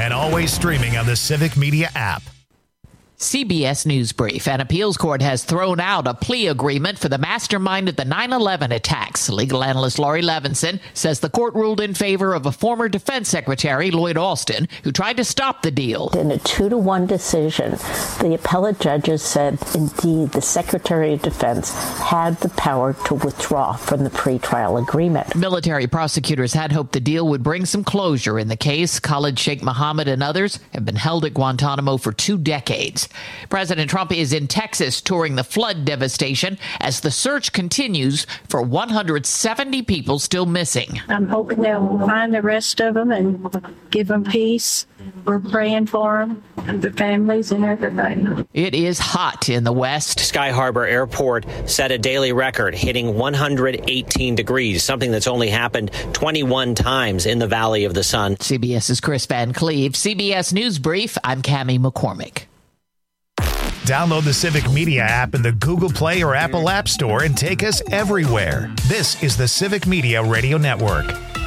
and always streaming on the Civic Media app. CBS News Brief. An appeals court has thrown out a plea agreement for the mastermind of the 9/11 attacks. Legal analyst Laurie Levinson says the court ruled in favor of a former defense secretary, Lloyd Austin, who tried to stop the deal. In a 2-1 decision, the appellate judges said, indeed, the Secretary of Defense had the power to withdraw from the pretrial agreement. Military prosecutors had hoped the deal would bring some closure in the case. Khalid Sheikh Mohammed and others have been held at Guantanamo for 2 decades. President Trump is in Texas touring the flood devastation as the search continues for 170 people still missing. I'm hoping they'll find the rest of them and give them peace. We're praying for them and the families and everybody. It is hot in the West. Sky Harbor Airport set a daily record, hitting 118 degrees, something that's only happened 21 times in the Valley of the Sun. CBS's Chris Van Cleve. CBS News Brief. I'm Cammie McCormick. Download the Civic Media app in the Google Play or Apple App Store and take us everywhere. This is the Civic Media Radio Network.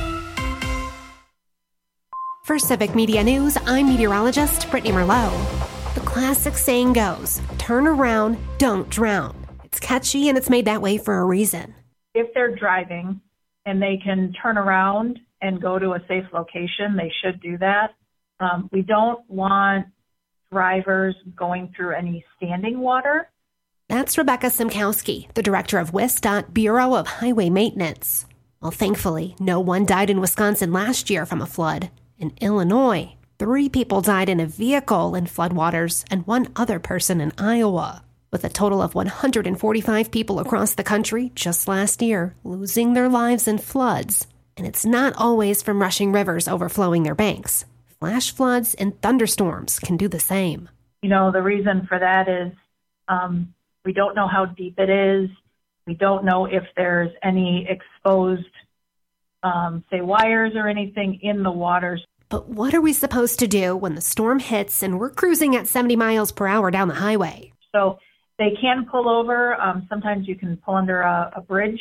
For Civic Media News, I'm meteorologist Brittany Merlot. The classic saying goes, turn around, don't drown. It's catchy and it's made that way for a reason. If they're driving and they can turn around and go to a safe location, they should do that. We don't want drivers going through any standing water. That's Rebecca Simkowski, the director of WISDOT Bureau of Highway Maintenance. Well, thankfully, no one died in Wisconsin last year from a flood. In Illinois, 3 people died in a vehicle in floodwaters and 1 other person in Iowa, with a total of 145 people across the country just last year losing their lives in floods. And it's not always from rushing rivers overflowing their banks. Flash floods and thunderstorms can do the same. You know, the reason for that is we don't know how deep it is. We don't know if there's any exposed, say, wires or anything in the waters. But what are we supposed to do when the storm hits and we're cruising at 70 miles per hour down the highway? So they can pull over. Sometimes you can pull under a bridge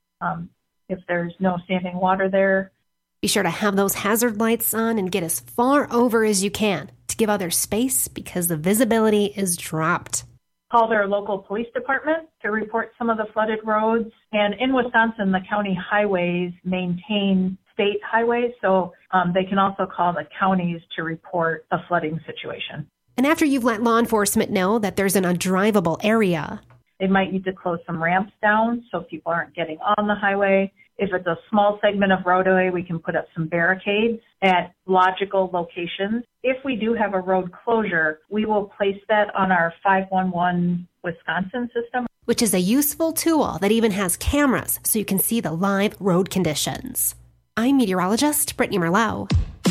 if there's no standing water there. Be sure to have those hazard lights on and get as far over as you can to give others space because the visibility is dropped. Call their local police department to report some of the flooded roads. And in Wisconsin, the county highways maintain state highways, so they can also call the counties to report a flooding situation. And after you've let law enforcement know that there's an undrivable area, they might need to close some ramps down so people aren't getting on the highway. If it's a small segment of roadway, we can put up some barricades at logical locations. If we do have a road closure, we will place that on our 511 Wisconsin system, which is a useful tool that even has cameras so you can see the live road conditions. I'm meteorologist Brittany Merlot.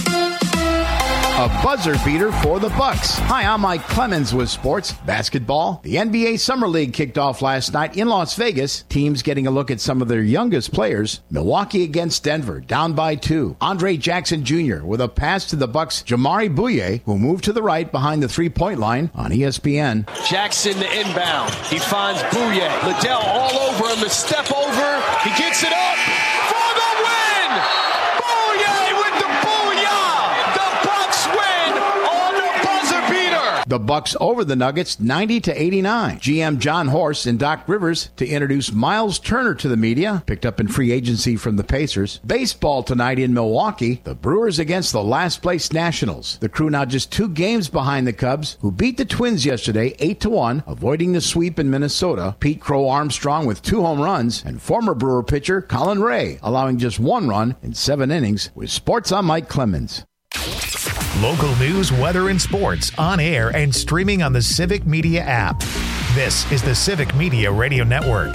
A buzzer beater for the Bucks. Hi, I'm Mike Clemens with sports basketball. The NBA Summer League kicked off last night in Las Vegas. Teams getting a look at some of their youngest players. Milwaukee against Denver, down by 2. Andre Jackson Jr. with a pass to the Bucks' Jamari Bouye, who moved to the right behind the three-point line on ESPN. Jackson the inbound. He finds Bouye. Liddell all over him. The step over. He gets it up for the win. Bouye with the booyah. The Bucks win on the buzzer beater. The Bucks over the Nuggets 90-89. GM John Horst and Doc Rivers to introduce Miles Turner to the media, picked up in free agency from the Pacers. Baseball tonight in Milwaukee. The Brewers against the last place Nationals. The Crew now just 2 games behind the Cubs, who beat the Twins yesterday 8-1, avoiding the sweep in Minnesota. Pete Crow Armstrong with 2 home runs, and former Brewer pitcher Colin Ray allowing just 1 run in 7 innings. With sports, I'm Mike Clemens. Local news, weather, and sports on air and streaming on the Civic Media app. This is the Civic Media Radio Network.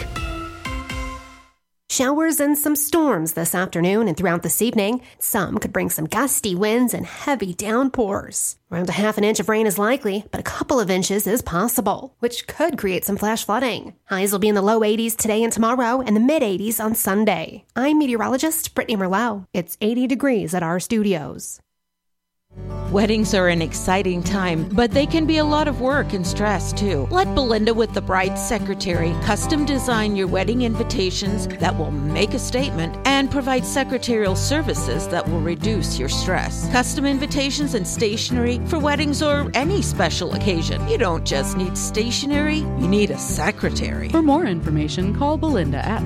Showers and some storms this afternoon and throughout this evening. Some could bring some gusty winds and heavy downpours. Around a half an inch of rain is likely, but a couple of inches is possible, which could create some flash flooding. Highs will be in the low 80s today and tomorrow and the mid 80s on Sunday. I'm meteorologist Brittany Merlot. It's 80 degrees at our studios. Weddings are an exciting time, but they can be a lot of work and stress too. Let Belinda with the Bride's Secretary custom design your wedding invitations that will make a statement and provide secretarial services that will reduce your stress. Custom invitations and stationery for weddings or any special occasion. You don't just need stationery, you need a secretary. For more information, call Belinda at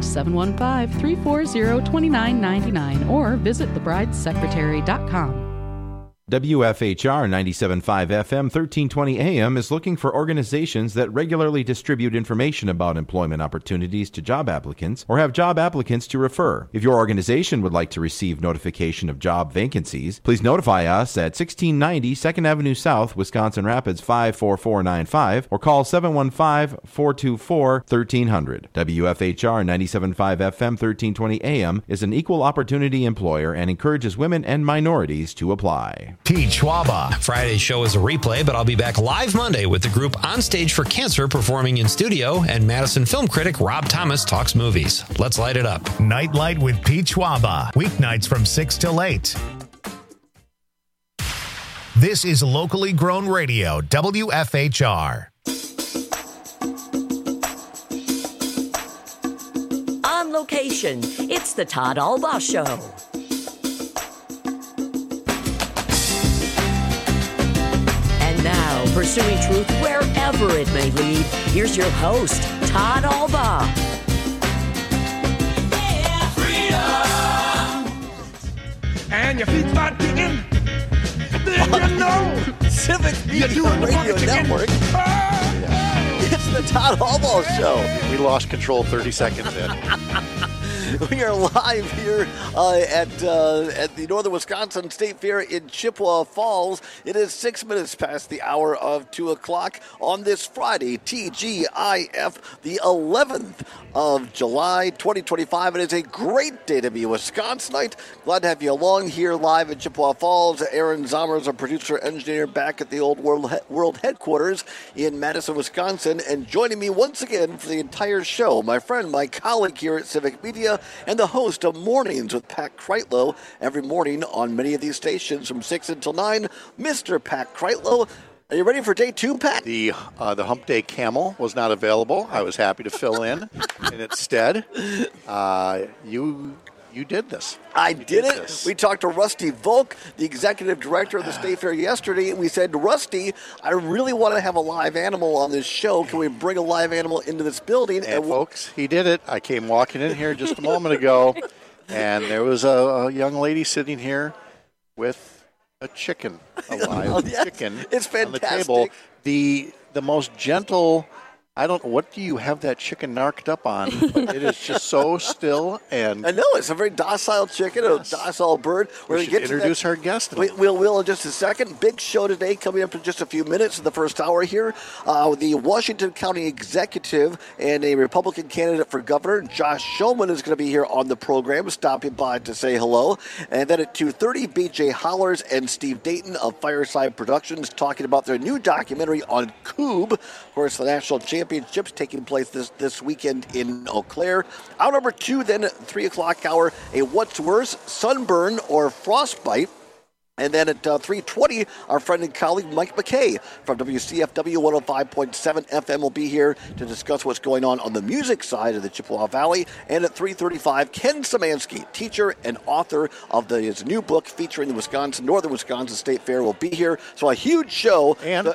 715-340-2999 or visit thebridesecretary.com. WFHR 97.5 FM 1320 AM is looking for organizations that regularly distribute information about employment opportunities to job applicants or have job applicants to refer. If your organization would like to receive notification of job vacancies, please notify us at 1690 2nd Avenue South, Wisconsin Rapids 54495 or call 715-424-1300. WFHR 97.5 FM 1320 AM is an equal opportunity employer and encourages women and minorities to apply. Teach Schwaba. Friday's show is a replay, but I'll be back live Monday with the group On Stage for Cancer performing in studio, and Madison film critic Rob Thomas talks movies. Let's light it up. Nightlight with Pete Schwaba. Weeknights from 6 till 8. This is locally grown radio, WFHR. On location, it's the Todd Albaugh Show. Now, pursuing truth wherever it may lead, here's your host, Todd Albaugh. Yeah, freedom! And your feet start kicking, then you know Civic Media Radio Network. It's the Todd Albaugh Show. We lost control 30 seconds in. We are live here at the Northern Wisconsin State Fair in Chippewa Falls. It is 6 minutes past the hour of 2 o'clock on this Friday, TGIF, the 11th of July, 2025. It is a great day to be a Wisconsinite. Glad to have you along here live at Chippewa Falls. Aaron Zomer is our producer engineer back at the old world headquarters in Madison, Wisconsin. And joining me once again for the entire show, my friend, my colleague here at Civic Media, and the host of Mornings with Pat Kreitlow every morning on many of these stations from 6 until 9, Mr. Pat Kreitlow. Are you ready for day 2, Pat? The Hump Day Camel was not available. I was happy to fill in, and instead, you did this. I did it. This. We talked to Rusty Volk, the executive director of the State Fair yesterday, and we said, Rusty, I really want to have a live animal on this show. Can we bring a live animal into this building? And folks, he did it. I came walking in here just a moment ago, and there was a young lady sitting here with a chicken, a live chicken. It's fantastic. On the table. The most gentle. I don't know, what do you have that chicken narked up on? But it is just so still. And I know, it's a very docile chicken, a docile bird. We should introduce our guest. We'll in just a second. Big show today coming up in just a few minutes in the first hour here. The Washington County Executive and a Republican candidate for governor, Josh Shulman, is going to be here on the program, stopping by to say hello. And then at 2:30, BJ Hollers and Steve Dayton of Fireside Productions talking about their new documentary on Coob. Of course, the national championships taking place this weekend in Eau Claire. Hour number 2, then at 3 o'clock hour, a what's worse, sunburn or frostbite. And then at 3:20, our friend and colleague Mike McKay from WCFW 105.7 FM will be here to discuss what's going on the music side of the Chippewa Valley. And at 3:35, Ken Szymanski, teacher and author of his new book featuring the Northern Wisconsin State Fair, will be here. So a huge show. And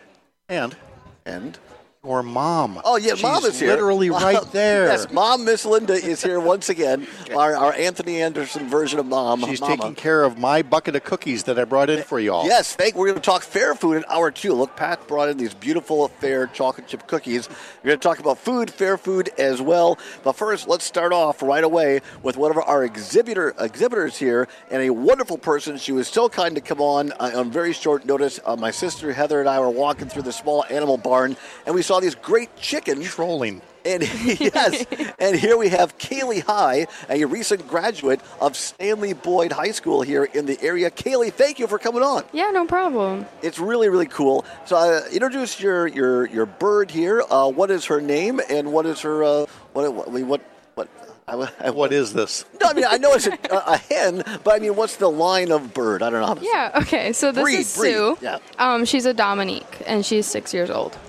your mom. Oh, yeah, Mom is here. Literally right there. Yes, Mom, Miss Linda, is here once again. Our Anthony Anderson version of Mom. She's Mama. taking care of my bucket of cookies that I brought in for you all. Yes, we're going to talk fair food in hour 2. Look, Pat brought in these beautiful fair chocolate chip cookies. We're going to talk about food, fair food as well. But first, let's start off right away with one of our exhibitors here, and a wonderful person. She was so kind to come on very short notice. My sister Heather and I were walking through the small animal barn, and we saw these great chickens. Trolling. And yes, and here we have Kaylee High, a recent graduate of Stanley Boyd High School here in the area. Kaylee, thank you for coming on. Yeah, no problem. It's really, really cool. So introduce your bird here. What is her name, and what is her what What is this? No, I mean, I know it's a hen, but I mean, what's the line of bird? I don't know how to say. Yeah, okay. So this is Sue. Yeah. She's a Dominique, and she's 6 years old.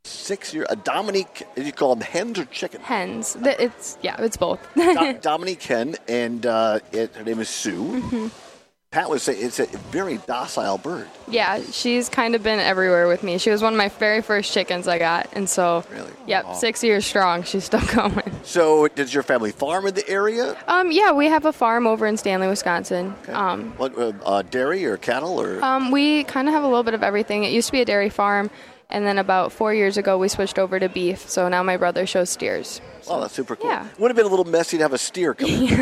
6 years. A Dominique, did you call them hens or chickens? Hens. It's both. Dominique hen, and her name is Sue. Mm-hmm. Pat would say it's a very docile bird. Yeah, she's kind of been everywhere with me. She was one of my very first chickens I got, and so, Wow. 6 years strong, she's still going. So, does your family farm in the area? Yeah, we have a farm over in Stanley, Wisconsin. Okay. What dairy or cattle or? We kind of have a little bit of everything. It used to be a dairy farm, and then about 4 years ago, we switched over to beef. So now my brother shows steers. Oh, that's super cool. Yeah. Would have been a little messy to have a steer come in.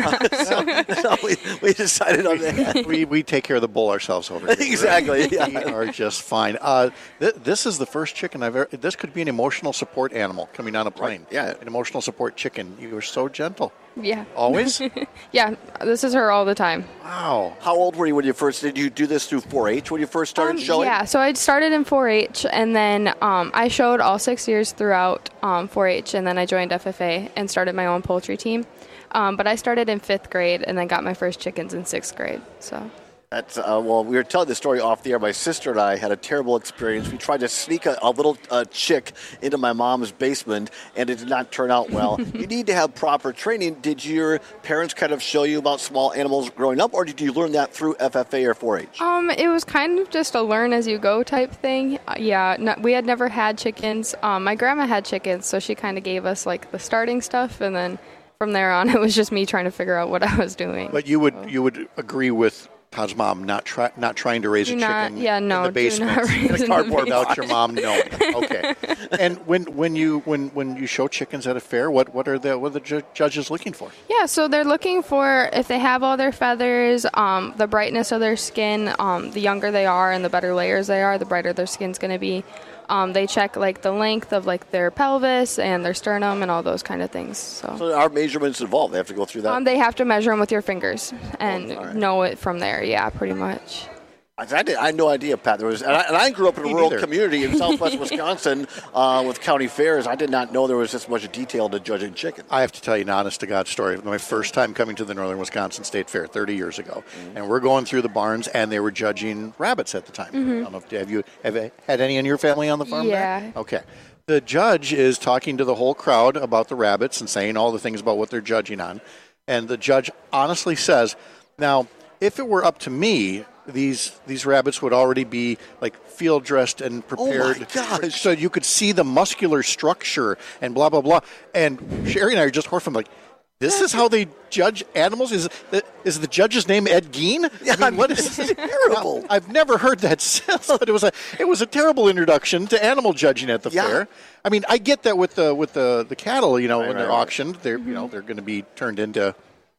So we decided on that. We take care of the bull ourselves over here. Exactly. We are just fine. This is the first chicken I've ever. This could be an emotional support animal coming on a plane. Right. Yeah. An emotional support chicken. You were so gentle. Yeah. Always? Yeah. This is her all the time. Wow. How old were you when you first, did you do this through 4-H when you first started showing? Yeah, so I started in 4-H, and then I showed all 6 years throughout 4-H, and then I joined FFA and started my own poultry team. But I started in 5th grade and then got my first chickens in 6th grade. So. That's well, we were telling the story off the air. My sister and I had a terrible experience. We tried to sneak a little chick into my mom's basement, and it did not turn out well. You need to have proper training. Did your parents kind of show you about small animals growing up, or did you learn that through FFA or 4-H? It was kind of just a learn-as-you-go type thing. We had never had chickens. My grandma had chickens, so she kind of gave us, like, the starting stuff, and then from there on, it was just me trying to figure out what I was doing. But you would agree with Todd's mom not trying to raise a chicken in the basement in a cardboard without your mom knowing. Okay. And when you show chickens at a fair, what are the judges looking for? Yeah, so they're looking for if they have all their feathers, the brightness of their skin. The younger they are and the better layers they are, the brighter their skin's going to be. They check like the length of like their pelvis and their sternum and all those kind of things. So our measurements involved. They have to go through that. They have to measure them with your fingers and know it from there. Yeah, pretty much. I had no idea, Pat. And I grew up in a rural community in southwest Wisconsin with county fairs. I did not know there was this much detail to judging chicken. I have to tell you an honest-to-God story. My first time coming to the Northern Wisconsin State Fair 30 years ago, and we're going through the barns, and they were judging rabbits at the time. I don't know if have you had any in your family on the farm? Yeah. There? Okay. The judge is talking to the whole crowd about the rabbits and saying all the things about what they're judging on, and the judge honestly says, "Now, if it were up to me, these rabbits would already be like field dressed and prepared." Oh my gosh. So you could see the muscular structure and blah blah blah. And Sherry and I are just horrified. Like, this is how they judge animals? Is the judge's name Ed Gein? Yeah, I mean, what is this? Is terrible. I've never heard that since, but it was a terrible introduction to animal judging at the fair. I mean, I get that with the cattle, when they're auctioned, they're they're going to be turned into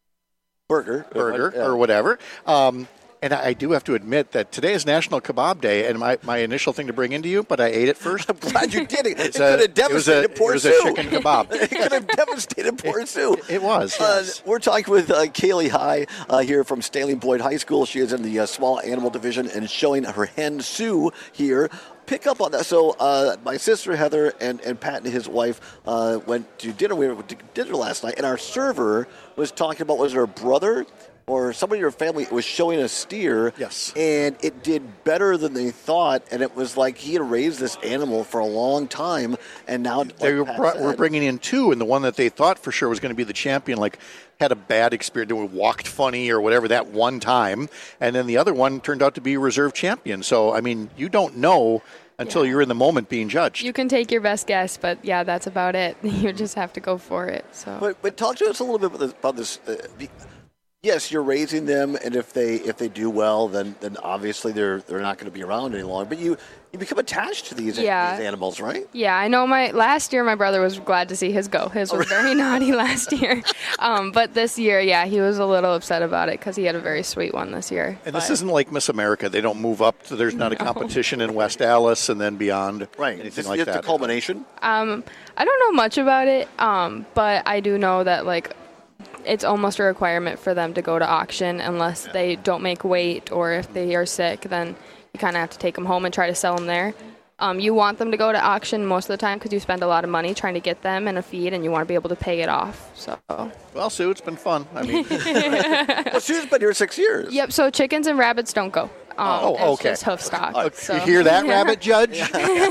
burger or whatever. And I do have to admit that today is National Kebab Day, and my initial thing to bring into you, but I ate it first. I'm glad you did it. It could have devastated poor Sue. It was a chicken kebab. It could have devastated poor Sue. It was, yes. We're talking with Kaylee High here from Stanley Boyd High School. She is in the small animal division and showing her hen Sue here. Pick up on that. So my sister Heather and Pat and his wife went to dinner. We went to dinner last night, and our server was talking about, was it her brother or somebody in your family was showing a steer? Yes. And it did better than they thought, and it was like he had raised this animal for a long time, and now they were bringing in two, and the one that they thought for sure was going to be the champion, like, had a bad experience, they walked funny or whatever that one time, and then the other one turned out to be reserve champion. So, I mean, you don't know until you're in the moment being judged. You can take your best guess, but yeah, that's about it. You just have to go for it. So, but talk to us a little bit about this. Yes, you're raising them, and if they do well, then obviously they're not going to be around any longer. But you become attached to these animals, right? Yeah, I know. Last year my brother was glad to see his go. His was very naughty last year, but this year, he was a little upset about it because he had a very sweet one this year. And this isn't like Miss America; they don't move up. There's not a competition in West Allis and then beyond, right? Anything like that. The culmination. I don't know much about it, but I do know that it's almost a requirement for them to go to auction unless they don't make weight, or if they are sick, then you kind of have to take them home and try to sell them there. You want them to go to auction most of the time because you spend a lot of money trying to get them in a feed, and you want to be able to pay it off. So. Well, Sue, it's been fun. I mean, well, Sue's been here 6 years. Yep. So chickens and rabbits don't go. Okay. It's just hoof stock. So. You hear that, rabbit judge?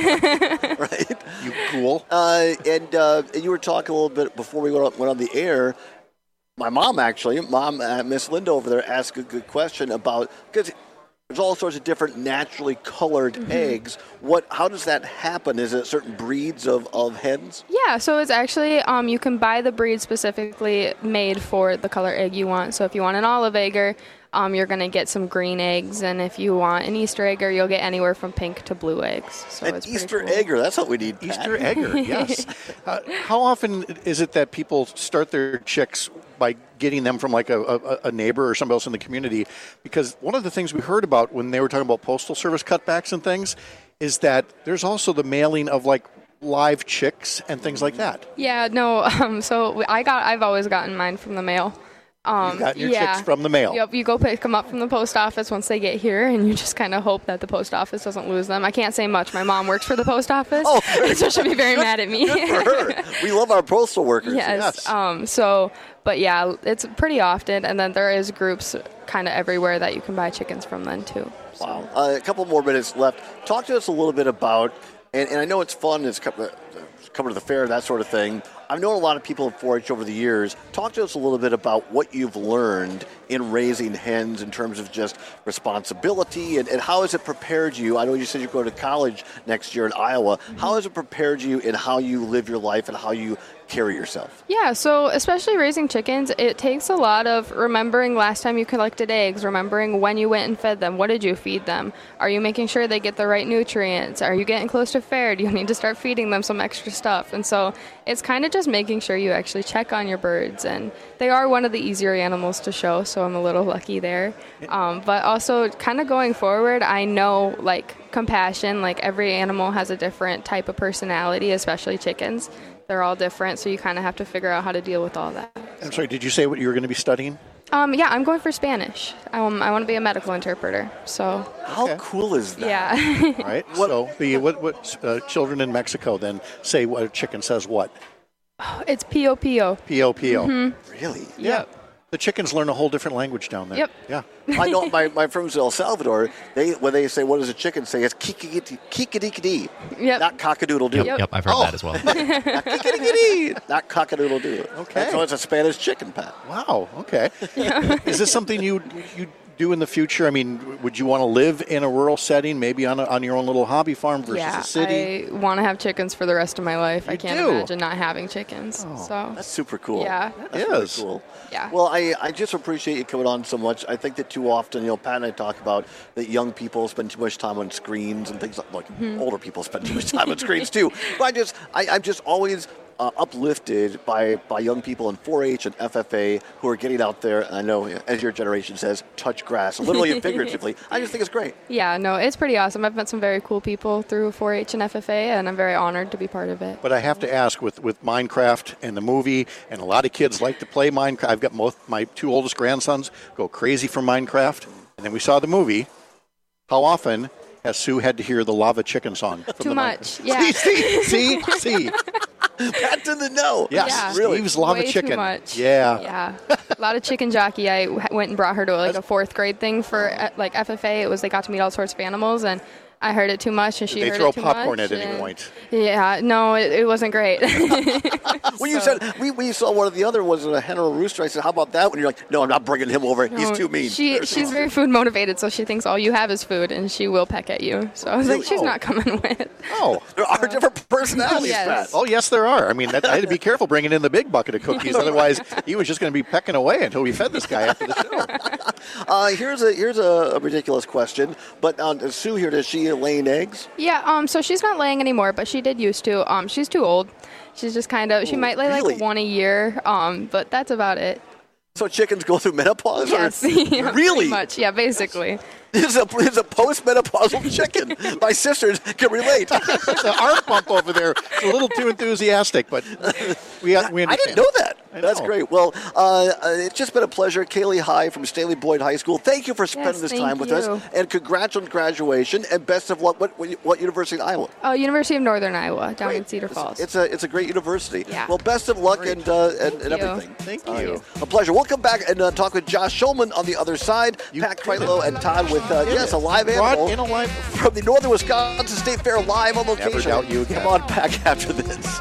Right. You cool. And you were talking a little bit before we went on the air. My mom, Miss Linda over there, asked a good question about, because there's all sorts of different naturally colored eggs. How does that happen? Is it certain breeds of hens? Yeah, so it's actually, you can buy the breed specifically made for the color egg you want. So if you want an olive egger, you're going to get some green eggs. And if you want an Easter egger, you'll get anywhere from pink to blue eggs. So an Easter egger, that's what we need, Pat. Easter egger, yes. How often is it that people start their chicks by getting them from like a neighbor or somebody else in the community? Because one of the things we heard about when they were talking about Postal Service cutbacks and things is that there's also the mailing of like live chicks and things like that. Yeah, no. So I've always gotten mine from the mail. You've gotten your chicks from the mail. Yep, you go pick them up from the post office once they get here, and you just kind of hope that the post office doesn't lose them. I can't say much. My mom works for the post office, so she'll be very mad at me. Good for her. We love our postal workers. Yes. But yeah, it's pretty often, and then there is groups kind of everywhere that you can buy chickens from then too. So. Wow. A couple more minutes left. Talk to us a little bit about, and I know it's fun, it's coming to the fair, that sort of thing. I've known a lot of people in 4-H over the years. Talk to us a little bit about what you've learned in raising hens in terms of just responsibility and how has it prepared you? I know you said you go to college next year in Iowa. How has it prepared you in how you live your life and how you carry yourself? Yeah, so especially raising chickens, it takes a lot of remembering last time you collected eggs, remembering when you went and fed them. What did you feed them? Are you making sure they get the right nutrients? Are you getting close to fair? Do you need to start feeding them some extra stuff? And so it's kind of just making sure you actually check on your birds. And they are one of the easier animals to show, so I'm a little lucky there. But also kind of going forward, I know like compassion, like every animal has a different type of personality, especially chickens. They're all different, so you kind of have to figure out how to deal with all that. I'm sorry, did you say what you were going to be studying? Yeah, I'm going for Spanish. I want to be a medical interpreter. So how cool is that? Yeah. All right. What children in Mexico then say what a chicken says what? Oh, it's Pio Pio. Pio Pio. Mm-hmm. Really? Yeah. The chickens learn a whole different language down there. Yep. Yeah. I know my friends in El Salvador, when they say, what does a chicken say? It's kikadikadi. Yep. Not cockadoodle-doo. Yep, I've heard that as well. Not kikadikadi. Not cockadoodle-doo. Okay. So it's a Spanish chicken, Pat. Wow. Okay. Is this something you do in the future? I mean, would you want to live in a rural setting, maybe on your own little hobby farm versus a city? I want to have chickens for the rest of my life. I can't imagine not having chickens. So that's super cool. Yeah. That's really cool. Yeah. Well, I just appreciate you coming on so much. I think that too often, Pat and I talk about that young people spend too much time on screens and things like older people spend too much time on screens too. But I'm just always uplifted by young people in 4-H and FFA who are getting out there, and I know, as your generation says, touch grass, literally and figuratively. I just think it's great. Yeah, no, it's pretty awesome. I've met some very cool people through 4-H and FFA, and I'm very honored to be part of it. But I have to ask, with Minecraft and the movie, and a lot of kids like to play Minecraft. I've got my two oldest grandsons go crazy for Minecraft, and then we saw the movie. How often has Sue had to hear the Lava Chicken song? Too much, yeah. See. Pat didn't know. Yes, yeah. Really. Steve's Lava Way Chicken. Too much. Yeah. Yeah. A lot of chicken jockey. I went and brought her to like a 4th grade thing for like FFA. It was they got to meet all sorts of animals, and I heard it too much, and she heard it too much. Did they throw popcorn at any point? Yeah, no, it wasn't great. When you said we saw one of the other was a hen or a rooster, I said, "How about that?" When you're like, "No, I'm not bringing him over. He's too mean." She's very food motivated, so she thinks all you have is food, and she will peck at you. So I was like, she's not coming with. Oh, there are different personalities, Pat. Oh, yes, there are. I mean, I had to be careful bringing in the big bucket of cookies, otherwise he was just going to be pecking away until we fed this guy after the show. Here's a ridiculous question, but Sue here, does she laying eggs? Yeah, so she's not laying anymore, but she did used to. She's too old. She's just kind of, she might lay like one a year, but that's about it. So chickens go through menopause? Yes. Really? Pretty much, yeah, basically. is a postmenopausal chicken. My sisters can relate. There's an arm pump over there. It's a little too enthusiastic, but we understand. I didn't know that. That's great. Well, it's just been a pleasure. Kaylee High from Stanley Boyd High School. Thank you for spending this time with us. And congrats on graduation. And best of luck. What university in Iowa? University of Northern Iowa, down in Cedar Falls. It's a great university. Yeah. Well, best of luck and everything. Thank you. A pleasure. We'll come back and talk with Josh Shulman on the other side. Pat Kreitlow and Todd with a live animal from the Northern Wisconsin State Fair live on location. Never doubt you again. Come on back after this.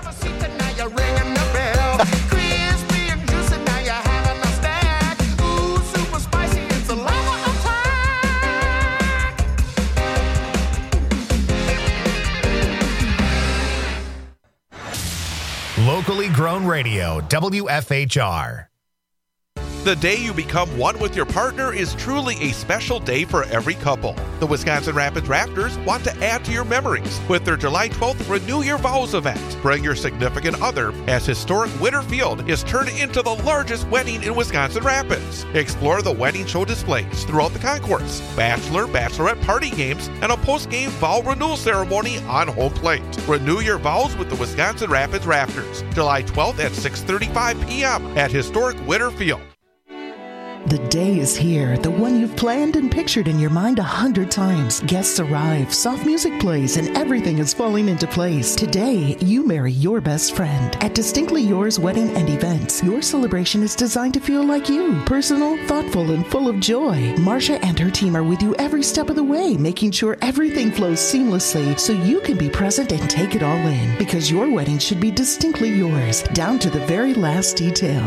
Locally grown radio, WFHR. The day you become one with your partner is truly a special day for every couple. The Wisconsin Rapids Rafters want to add to your memories with their July 12th Renew Your Vows event. Bring your significant other as historic Winter Field is turned into the largest wedding in Wisconsin Rapids. Explore the wedding show displays throughout the concourse, bachelorette party games, and a post-game vow renewal ceremony on home plate. Renew your vows with the Wisconsin Rapids Rafters, July 12th at 6:35 p.m. at historic Winter Field. The day is here, the one you've planned and pictured in your mind 100 times. Guests arrive, soft music plays, and everything is falling into place. Today, you marry your best friend. At Distinctly Yours Wedding and Events, your celebration is designed to feel like you. Personal, thoughtful, and full of joy. Marcia and her team are with you every step of the way, making sure everything flows seamlessly so you can be present and take it all in. Because your wedding should be distinctly yours, down to the very last detail.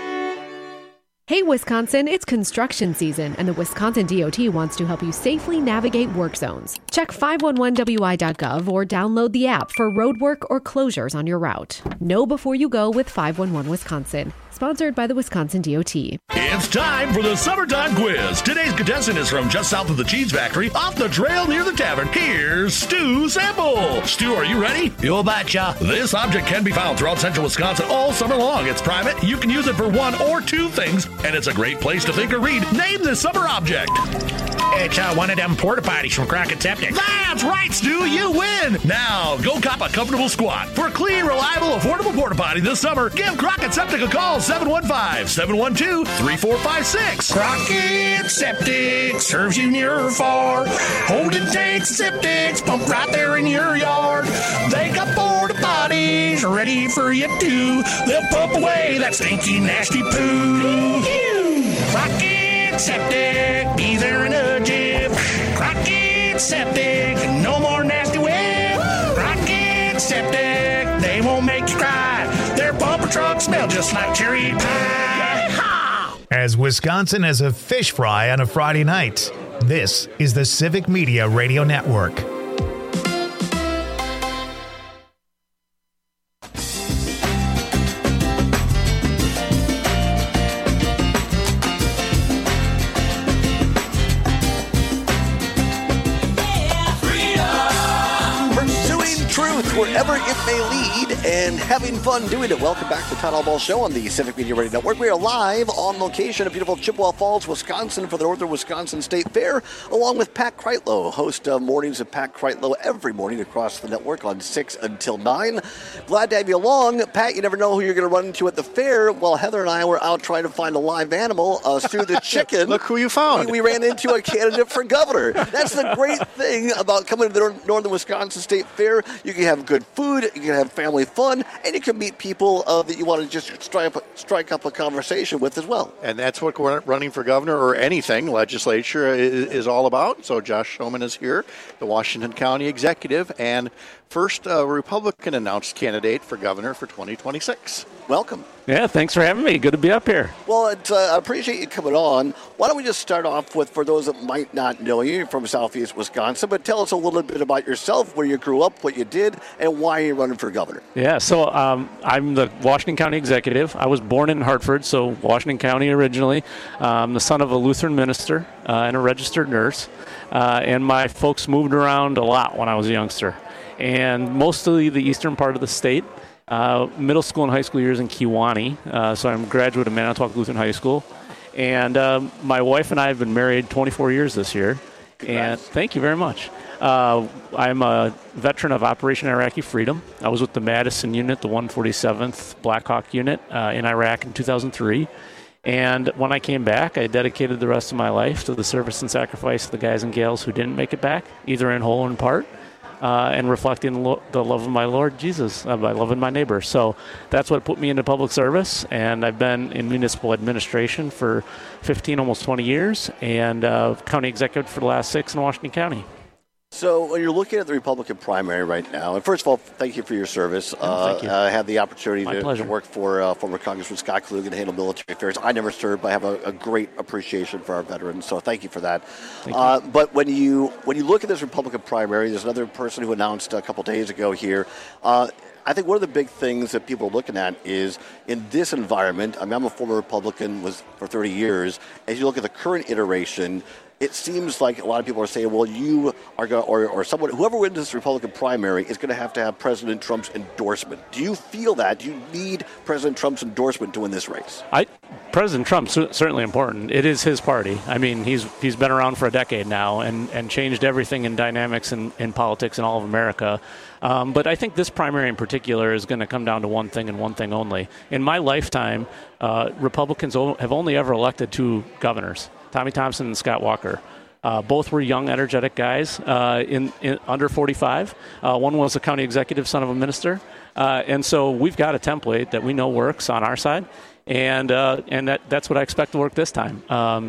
Hey Wisconsin, it's construction season, and the Wisconsin DOT wants to help you safely navigate work zones. Check 511wi.gov or download the app for roadwork or closures on your route. Know before you go with 511 Wisconsin. Sponsored by the Wisconsin DOT. It's time for the Summertime Quiz. Today's contestant is from just south of the Cheese Factory, off the trail near the tavern. Here's Stu Sample. Stu, are you ready? You betcha. This object can be found throughout central Wisconsin all summer long. It's private. You can use it for one or two things, and it's a great place to think or read. Name this summer object. It's one of them porta potties from Crockett Septic. That's right, Stu. You win. Now, go cop a comfortable squat. For a clean, reliable, affordable porta potty this summer, give Crockett Septic a call. 715-712-3456. Crockett Septic serves you near or far. Holding tanks, septics, pump right there in your yard. They got porta potties ready for you too. They'll pump away that stinky, nasty poo. Crockett Septic, be there in a jiff. Crockett Septic, no more nasty whip. Crockett Septic, they won't make you cry. Their bumper trucks smell just like cherry pie. Yeehaw! As Wisconsin has a fish fry on a Friday night, this is the Civic Media Radio Network. Wherever it may lead, and having fun doing it. Welcome back to the Todd Allball Show on the Civic Media Radio Network. We are live on location at beautiful Chippewa Falls, Wisconsin for the Northern Wisconsin State Fair, along with Pat Kreitlow, host of Mornings of Pat Kreitlow every morning across the network on 6 until 9. Glad to have you along. Pat, you never know who you're going to run into at the fair. While Heather and I were out trying to find a live animal, Stu the chicken. Look who you found. We ran into a candidate for governor. That's the great thing about coming to the Northern Wisconsin State Fair. You can have good food, you can have family fun, and you can meet people that you want to just strike up a conversation with as well. And that's what running for governor or anything legislature is all about. So Josh Shulman is here, the Washington County executive, and first Republican announced candidate for governor for 2026. Welcome. Yeah, thanks for having me. Good to be up here. Well, I appreciate you coming on. Why don't we just start off with, for those that might not know you, you're from Southeast Wisconsin, but tell us a little bit about yourself, where you grew up, what you did, and why you're running for governor. Yeah, so I'm the Washington County executive. I was born in Hartford, so Washington County originally. I'm the son of a Lutheran minister and a registered nurse, and my folks moved around a lot when I was a youngster, and mostly the eastern part of the state. Middle school and high school years in Kewanee, so I'm a graduate of Manitowoc Lutheran High School. And my wife and I have been married 24 years this year, And thank you very much. I'm a veteran of Operation Iraqi Freedom. I was with the Madison Unit, the 147th Black Hawk Unit in Iraq in 2003. And when I came back, I dedicated the rest of my life to the service and sacrifice of the guys and gals who didn't make it back, either in whole or in part, and reflecting the love of my Lord Jesus by loving my neighbor. So that's what put me into public service, and I've been in municipal administration for 15, almost 20 years, and county executive for the last 6 in Washington County. So when you're looking at the Republican primary right now, and first of all, thank you for your service. Thank you. I had the opportunity to work for former Congressman Scott Klug and handle military affairs. I never served, but I have a great appreciation for our veterans, so thank you for that. But when you look at this Republican primary, there's another person who announced a couple days ago here. I think one of the big things that people are looking at is in this environment, I mean, I'm a former Republican, was for 30 years. As you look at the current iteration, it seems like a lot of people are saying, well, you are going to, or someone, whoever wins this Republican primary is going to have President Trump's endorsement. Do you feel that? Do you need President Trump's endorsement to win this race? President Trump's certainly important. It is his party. I mean, he's been around for a decade now and changed everything in dynamics in politics in all of America. But I think this primary in particular is going to come down to one thing and one thing only. In my lifetime, Republicans have only ever elected 2 governors, Tommy Thompson and Scott Walker. Both were young, energetic guys in under 45. One was a county executive, son of a minister. And so we've got a template that we know works on our side. And that's what I expect to work this time.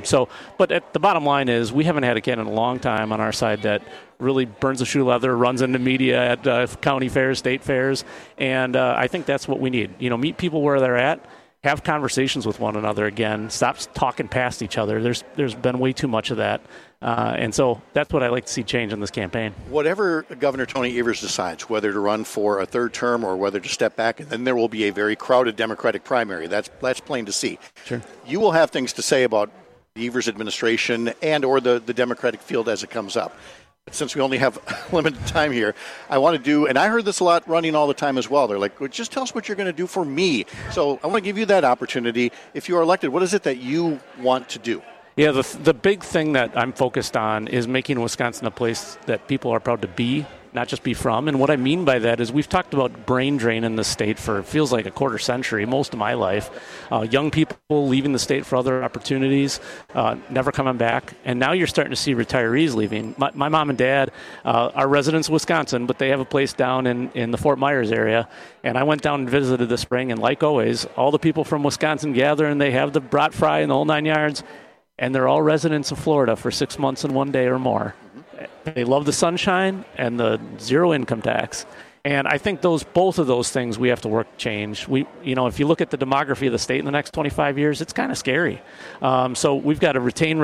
But the bottom line is we haven't had a candidate in a long time on our side that really burns the shoe leather, runs into media at county fairs, state fairs. And I think that's what we need. Meet people where they're at. Have conversations with one another again. Stop talking past each other. There's been way too much of that. And so that's what I like to see change in this campaign. Whatever Governor Tony Evers decides, whether to run for a third term or whether to step back, and then there will be a very crowded Democratic primary. That's plain to see. Sure. You will have things to say about the Evers administration and or the Democratic field as it comes up. But since we only have limited time here, I want to do, and I heard this a lot running all the time as well. They're like, well, just tell us what you're going to do for me. So I want to give you that opportunity. If you are elected, what is it that you want to do? Yeah, the big thing that I'm focused on is making Wisconsin a place that people are proud to be, not just be from. And what I mean by that is we've talked about brain drain in the state for it feels like a quarter century, most of my life. Young people leaving the state for other opportunities, never coming back. And now you're starting to see retirees leaving. My mom and dad are residents of Wisconsin, but they have a place down in the Fort Myers area. And I went down and visited this spring, and like always, all the people from Wisconsin gather, and they have the brat fry and the whole 9 yards. And they're all residents of Florida for 6 months and 1 day or more. They love the sunshine and the zero income tax. And I think both of those things we have to work to change. If you look at the demography of the state in the next 25 years, it's kind of scary. So we've got to retain.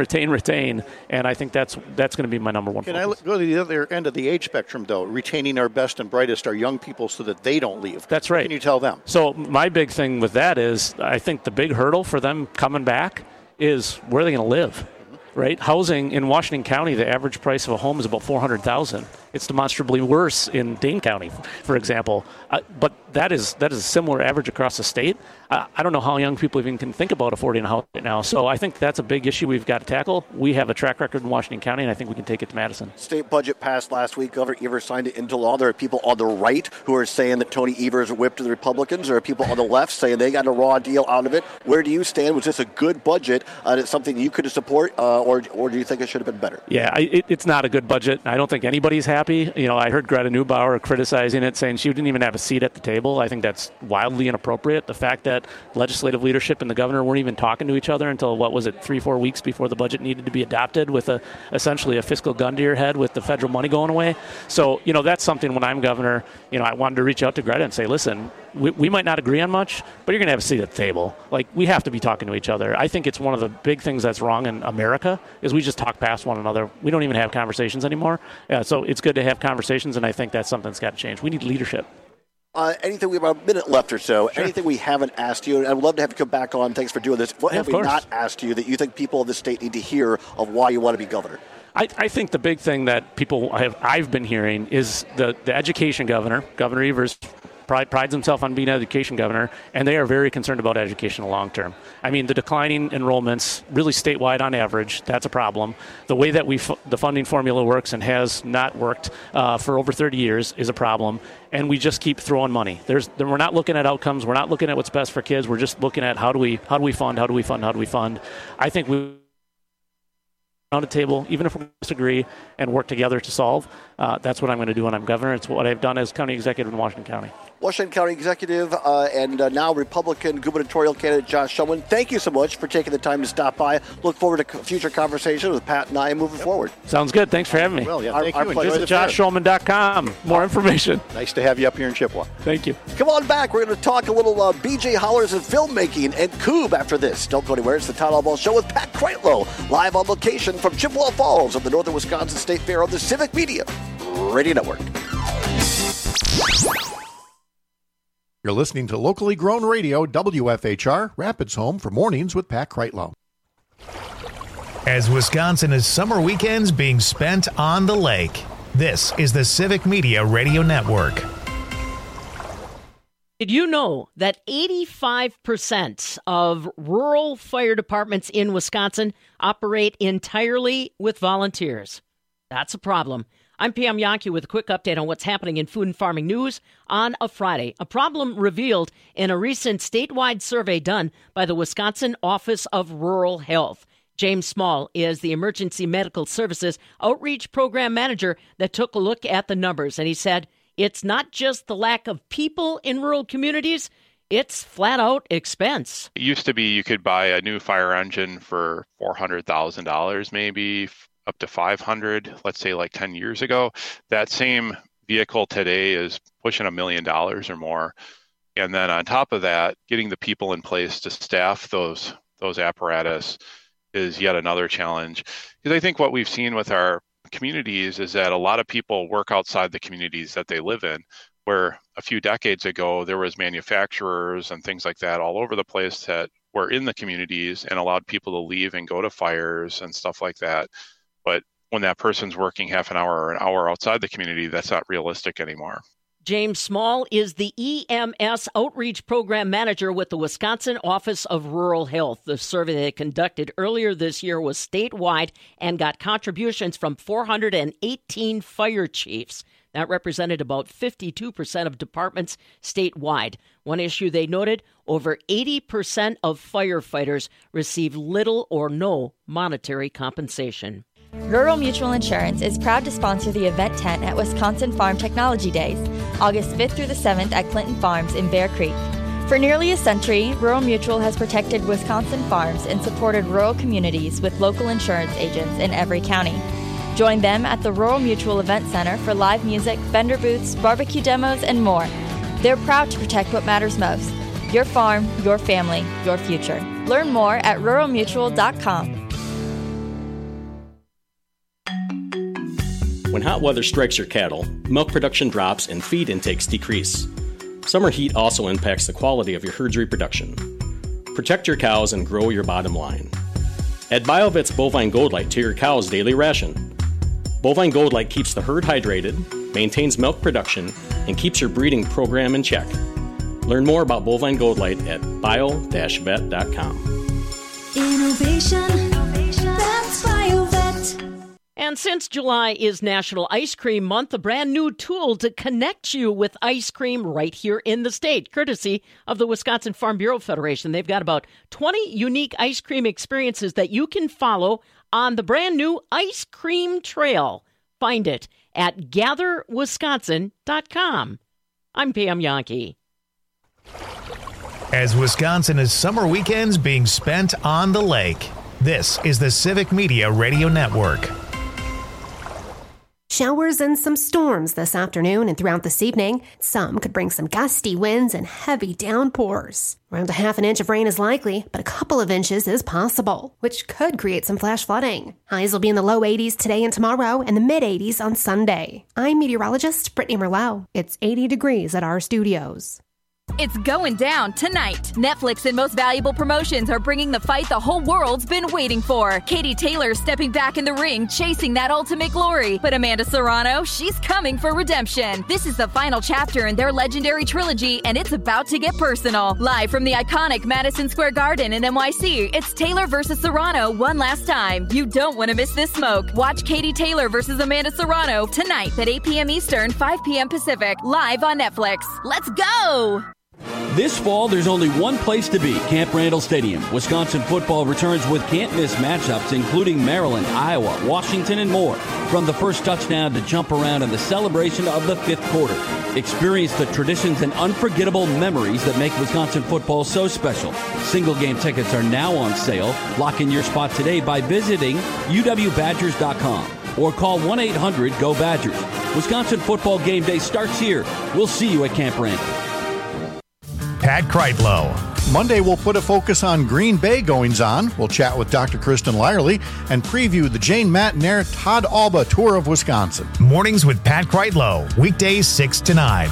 And I think that's going to be my number one focus. Can I go to the other end of the age spectrum, though? Retaining our best and brightest, our young people, so that they don't leave. That's right. What can you tell them? So my big thing with that is I think the big hurdle for them coming back is where are they going to live, right? Housing in Washington County, the average price of a home is about $400,000. It's demonstrably worse in Dane County, for example. But that is a similar average across the state. I don't know how young people even can think about affording a house right now. So I think that's a big issue we've got to tackle. We have a track record in Washington County, and I think we can take it to Madison. State budget passed last week. Governor Evers signed it into law. There are people on the right who are saying that Tony Evers whipped the Republicans. There are people on the left saying they got a raw deal out of it. Where do you stand? Was this a good budget? It's something you could support, or do you think it should have been better? Yeah, it's not a good budget. I don't think anybody's happy. I heard Greta Neubauer criticizing it, saying she didn't even have a seat at the table. I think that's wildly inappropriate. The fact that legislative leadership and the governor weren't even talking to each other until, 3-4 weeks before the budget needed to be adopted, with essentially a fiscal gun to your head with the federal money going away. So, that's something when I'm governor, I wanted to reach out to Greta and say, listen, we might not agree on much, but you're going to have a seat at the table. We have to be talking to each other. I think it's one of the big things that's wrong in America is we just talk past one another. We don't even have conversations anymore. So it's good to have conversations, and I think that's something that's got to change. We need leadership. Anything, we have about a minute left or so. Sure. Anything we haven't asked you, and I'd love to have you come back on. Thanks for doing this. What have we not asked you that you think people of the state need to hear of why you want to be governor? I think the big thing that I've been hearing is the education governor, Governor Evers, prides himself on being education governor, and they are very concerned about education in the long term. I mean, the declining enrollments, really statewide on average, that's a problem. The way that the funding formula works and has not worked for over 30 years is a problem, and we just keep throwing money. We're not looking at outcomes. We're not looking at what's best for kids. We're just looking at how do we fund. I think we around a table, even if we disagree, and work together to solve. That's what I'm going to do when I'm governor. It's what I've done as county executive in Washington County. Washington County Executive and now Republican gubernatorial candidate Josh Schoeman, thank you so much for taking the time to stop by. Look forward to future conversations with Pat and I moving forward. Sounds good. Thanks for having me. Well, yeah, thank you. Visit JoshSchoeman.com. More information. Nice to have you up here in Chippewa. Thank you. Come on back. We're going to talk a little BJ Hollers and filmmaking and Coob after this. Don't go anywhere. It's the Todd Albaugh Show with Pat Kreitlow, live on location from Chippewa Falls at the Northern Wisconsin State Fair on the Civic Media Radio Network. You're listening to locally grown radio, WFHR, Rapids Home for Mornings with Pat Kreitlow. As Wisconsin is summer weekends being spent on the lake, this is the Civic Media Radio Network. Did you know that 85% of rural fire departments in Wisconsin operate entirely with volunteers? That's a problem. I'm Pam Yankee with a quick update on what's happening in food and farming news on a Friday. A problem revealed in a recent statewide survey done by the Wisconsin Office of Rural Health. James Small is the Emergency Medical Services Outreach Program Manager that took a look at the numbers. And he said, it's not just the lack of people in rural communities, it's flat out expense. It used to be you could buy a new fire engine for $400,000 maybe, up to $500,000, let's say like 10 years ago. That same vehicle today is pushing $1 million or more. And then on top of that, getting the people in place to staff those apparatus is yet another challenge. Because I think what we've seen with our communities is that a lot of people work outside the communities that they live in, where a few decades ago there was manufacturers and things like that all over the place that were in the communities and allowed people to leave and go to fires and stuff like that. But when that person's working half an hour or an hour outside the community, that's not realistic anymore. James Small is the EMS Outreach Program Manager with the Wisconsin Office of Rural Health. The survey they conducted earlier this year was statewide and got contributions from 418 fire chiefs. That represented about 52% of departments statewide. One issue they noted, over 80% of firefighters receive little or no monetary compensation. Rural Mutual Insurance is proud to sponsor the event tent at Wisconsin Farm Technology Days, August 5th through the 7th at Clinton Farms in Bear Creek. For nearly a century, Rural Mutual has protected Wisconsin farms and supported rural communities with local insurance agents in every county. Join them at the Rural Mutual Event Center for live music, vendor booths, barbecue demos, and more. They're proud to protect what matters most: your farm, your family, your future. Learn more at ruralmutual.com. When hot weather strikes your cattle, milk production drops and feed intakes decrease. Summer heat also impacts the quality of your herd's reproduction. Protect your cows and grow your bottom line. Add BioVet's Bovine Gold Light to your cow's daily ration. Bovine Gold Light keeps the herd hydrated, maintains milk production, and keeps your breeding program in check. Learn more about Bovine Gold Light at bio-vet.com. Innovation, that's BioVet. And since July is National Ice Cream Month, a brand new tool to connect you with ice cream right here in the state, courtesy of the Wisconsin Farm Bureau Federation. They've got about 20 unique ice cream experiences that you can follow on the brand new Ice Cream Trail. Find it at gatherwisconsin.com. I'm Pam Yankee. As Wisconsin is summer weekends being spent on the lake, this is the Civic Media Radio Network. Showers and some storms this afternoon and throughout this evening. Some could bring some gusty winds and heavy downpours. Around a half an inch of rain is likely, but a couple of inches is possible, which could create some flash flooding. Highs will be in the low 80s today and tomorrow and the mid 80s on Sunday. I'm meteorologist Brittany Merlot. It's 80 degrees at our studios. It's going down tonight. Netflix and Most Valuable Promotions are bringing the fight the whole world's been waiting for. Katie Taylor stepping back in the ring, chasing that ultimate glory. But Amanda Serrano, she's coming for redemption. This is the final chapter in their legendary trilogy, and it's about to get personal. Live from the iconic Madison Square Garden in NYC, it's Taylor versus Serrano one last time. You don't want to miss this smoke. Watch Katie Taylor versus Amanda Serrano tonight at 8 p.m. Eastern, 5 p.m. Pacific, live on Netflix. Let's go! This fall, there's only one place to be, Camp Randall Stadium. Wisconsin football returns with can't-miss matchups, including Maryland, Iowa, Washington, and more. From the first touchdown to jump around and the celebration of the fifth quarter. Experience the traditions and unforgettable memories that make Wisconsin football so special. Single-game tickets are now on sale. Lock in your spot today by visiting uwbadgers.com or call 1-800-GO-BADGERS. Wisconsin football game day starts here. We'll see you at Camp Randall. Pat Kreitlow. Monday, we'll put a focus on Green Bay goings-on. We'll chat with Dr. Kristen Lyerly and preview the Jane Matt-Nair Todd Alba Tour of Wisconsin. Mornings with Pat Kreitlow. Weekdays 6 to 9.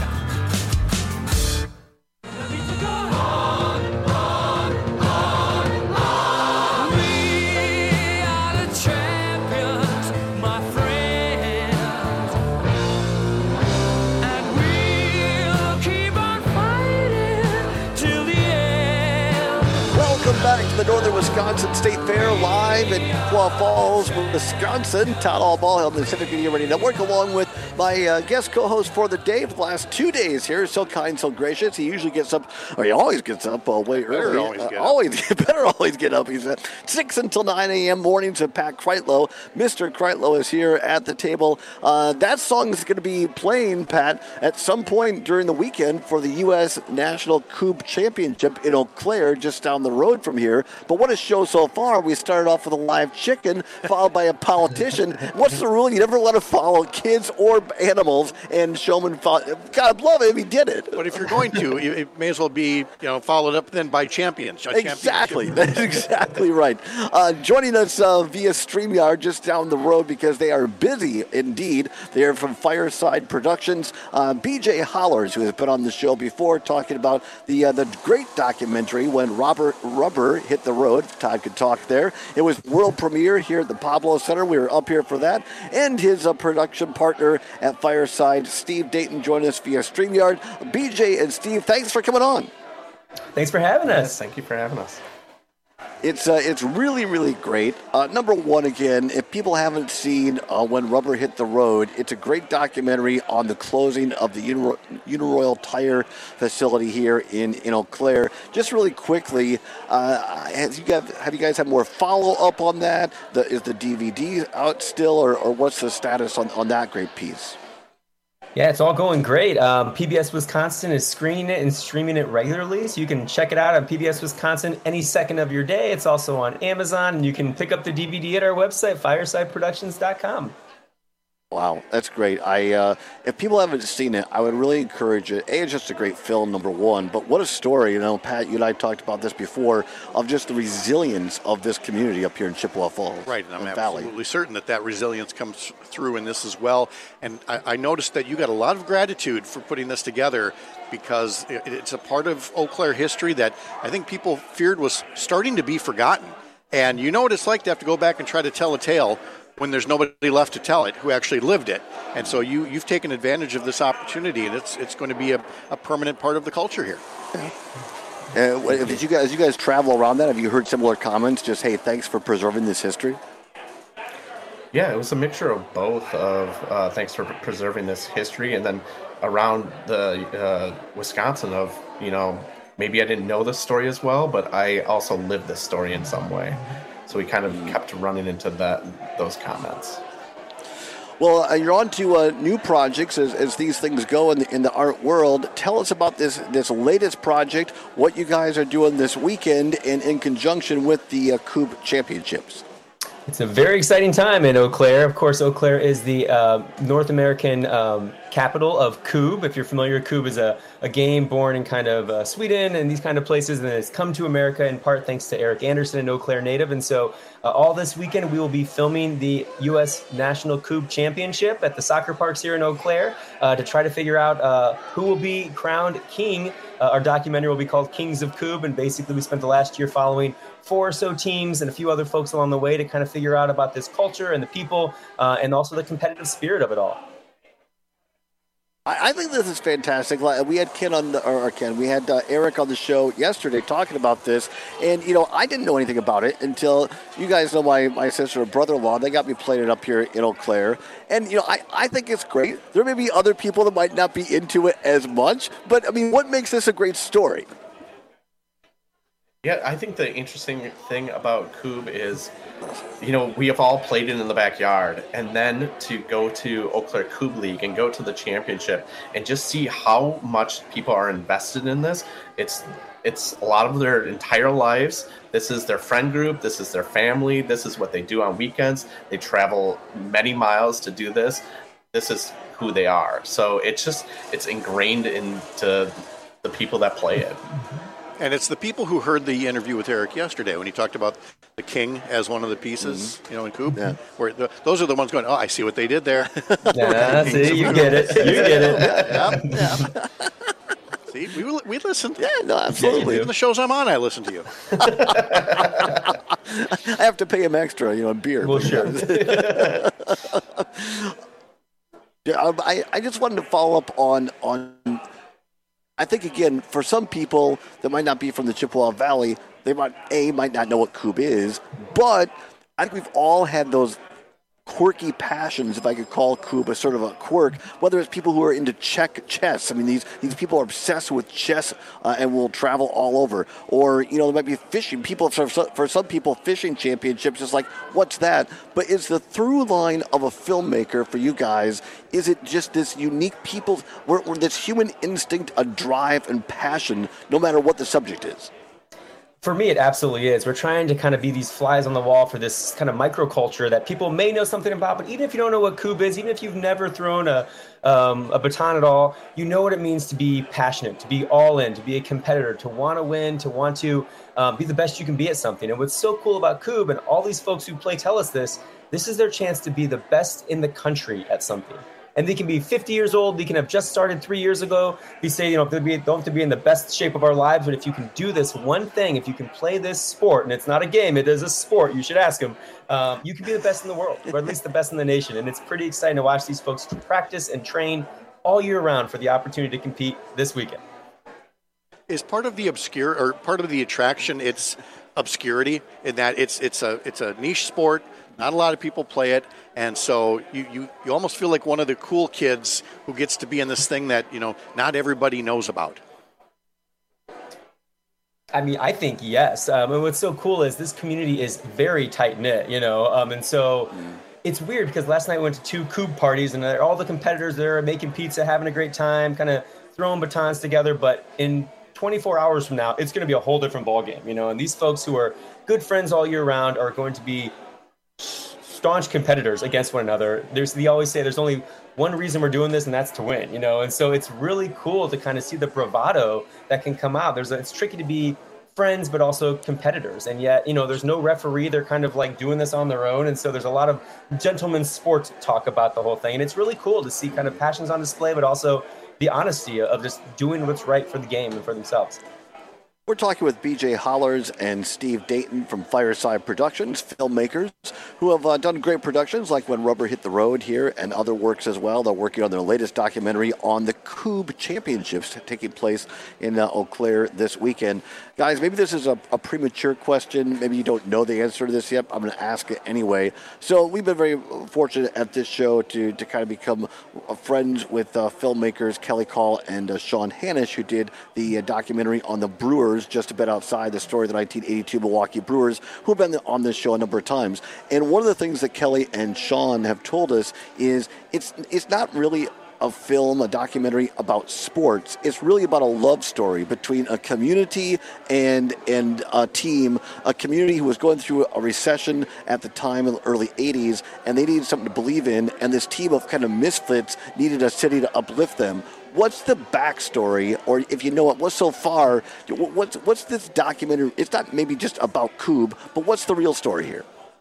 Back to the Northern Wisconsin State Fair live in Quaw Falls, Wisconsin. Todd Alba on the Civic Media Radio Network, along with my guest co-host for the day for the last 2 days here. So kind, so gracious. He usually gets up, or he always gets up way early. Better always get up. He's at 6 until 9 a.m. mornings with Pat Kreitlow. Mr. Kreitlow is here at the table. That song is going to be playing, Pat, at some point during the weekend for the U.S. National Coupe Championship in Eau Claire, just down the road from here. But what a show so far. We started off with a live chicken, followed by a politician. What's the rule? You never let to follow kids or animals, and Showman, God love him, he did it. But if you're going to, it may as well be followed up then by champions. Exactly. That's exactly right. Joining us via StreamYard just down the road because they are busy indeed. They are from Fireside Productions. BJ Hollers, who has been on the show before, talking about the great documentary When Rubber Hit the Road. Todd could talk there. It was world premiere here at the Pablo Center. We were up here for that. And his production partner at Fireside, Steve Dayton, joined us via StreamYard. BJ and Steve, thanks for coming on. Thanks for having us. Thank you for having us. It's really, really great. Number one, again, if people haven't seen When Rubber Hit the Road, it's a great documentary on the closing of the Uniroyal Tire facility here in Eau Claire. Just really quickly, have you guys had more follow-up on that? Is the DVD out still, or what's the status on that great piece? Yeah, it's all going great. PBS Wisconsin is screening it and streaming it regularly, so you can check it out on PBS Wisconsin any second of your day. It's also on Amazon, and you can pick up the DVD at our website, firesideproductions.com. Wow, that's great. If people haven't seen it, I would really encourage it. It's just a great film, number one, but what a story. Pat, you and I talked about this before, of just the resilience of this community up here in Chippewa Falls. Right, and I'm absolutely certain that resilience comes through in this as well. And I noticed that you got a lot of gratitude for putting this together, because it's a part of Eau Claire history that I think people feared was starting to be forgotten. And you know what it's like to have to go back and try to tell a tale when there's nobody left to tell it who actually lived it. And so you've taken advantage of this opportunity, and it's going to be a permanent part of the culture here. As you guys travel around that, have you heard similar comments, just, hey, thanks for preserving this history? Yeah, it was a mixture of both, of thanks for preserving this history, and then around the Wisconsin of, maybe I didn't know this story as well, but I also lived this story in some way. So we kind of kept running into those comments. Well, you're on to new projects as these things go in the art world. Tell us about this latest project, what you guys are doing this weekend, and in conjunction with the Coupe Championships. It's a very exciting time in Eau Claire. Of course, Eau Claire is the North American capital of Kube. If you're familiar, Kube is a game born in kind of Sweden and these kind of places, and it's come to America in part thanks to Eric Anderson, an Eau Claire native. And so all this weekend we will be filming the U.S. National Kube Championship at the soccer parks here in Eau Claire to try to figure out who will be crowned king. Our documentary will be called Kings of Kube, and basically we spent the last year following 4 or so teams and a few other folks along the way to kind of figure out about this culture and the people and also the competitive spirit of it all. I think this is fantastic. We had we had Eric on the show yesterday talking about this, and I didn't know anything about it until you guys know my sister and brother-in-law. They got me playing it up here in Eau Claire, and I think it's great. There may be other people that might not be into it as much, but I mean, what makes this a great story? Yeah, I think the interesting thing about Kube is, we have all played it in the backyard, and then to go to Eau Claire Kube League and go to the championship and just see how much people are invested in this. It's a lot of their entire lives. This is their friend group. This is their family. This is what they do on weekends. They travel many miles to do this. This is who they are. So it's ingrained into the people that play it. And it's the people who heard the interview with Eric yesterday when he talked about the king as one of the pieces, in Kube. Yeah. Where those are the ones going, oh, I see what they did there. Yeah, see, you get it. You get it. Yeah. See, we listened. Yeah, no, absolutely. Even the shows I'm on, I listen to you. I have to pay him extra, beer. Well, sure. I just wanted to follow up on I think, again, for some people that might not be from the Chippewa Valley, they might not know what Kube is, but I think we've all had those quirky passions, if I could call Kube a sort of a quirk, whether it's people who are into chess. I mean, these people are obsessed with chess and will travel all over. Or, there might be fishing. For some people, fishing championships is like, what's that? But is the through line of a filmmaker for you guys, is it just this unique people, where this human instinct, a drive and passion, no matter what the subject is? For me, it absolutely is. We're trying to kind of be these flies on the wall for this kind of microculture that people may know something about, but even if you don't know what Kube is, even if you've never thrown a baton at all, you know what it means to be passionate, to be all in, to be a competitor, to want to win, to want to be the best you can be at something. And what's so cool about Kube, and all these folks who play tell us this is their chance to be the best in the country at something. And they can be 50 years old. They can have just started 3 years ago. We say, don't have to be in the best shape of our lives, but if you can do this one thing, if you can play this sport, and it's not a game, it is a sport, you should ask them, you can be the best in the world, or at least the best in the nation. And it's pretty exciting to watch these folks practice and train all year round for the opportunity to compete this weekend. Is part of the part of the attraction its obscurity in that it's a niche sport? Not a lot of people play it, and so you almost feel like one of the cool kids who gets to be in this thing that not everybody knows about. I mean, I think yes. And what's so cool is this community is very tight knit, and so it's weird because last night we went to 2 Kube parties, and all the competitors there are making pizza, having a great time, kind of throwing batons together. But in 24 hours from now, it's going to be a whole different ballgame, And these folks who are good friends all year round are going to be staunch competitors against one another. They always say there's only one reason we're doing this, and that's to win, And so it's really cool to kind of see the bravado that can come out. It's tricky to be friends, but also competitors, and yet, there's no referee. They're kind of like doing this on their own, and so there's a lot of gentleman's sport talk about the whole thing, and it's really cool to see kind of passions on display, but also the honesty of just doing what's right for the game and for themselves. We're talking with BJ Hollers and Steve Dayton from Fireside Productions, filmmakers who have done great productions like When Rubber Hit the Road here and other works as well. They're working on their latest documentary on the Kube Championships taking place in Eau Claire this weekend. Guys, maybe this is a premature question. Maybe you don't know the answer to this yet. I'm going to ask it anyway. So we've been very fortunate at this show to kind of become friends with filmmakers Kelly Call and Sean Hanisch, who did the documentary on the Brewers, just a bit outside the story of the 1982 Milwaukee Brewers, who have been on this show a number of times. And one of the things that Kelly and Sean have told us is it's not really a film, a documentary about sports. It's really about a love story between a community and a team, a community who was going through a recession at the time in the early 80s, and they needed something to believe in, and this team of kind of misfits needed a city to uplift them. What's the backstory, or if you know it, what's so far, what's this documentary? It's not maybe just about Coupe, but what's the real story here?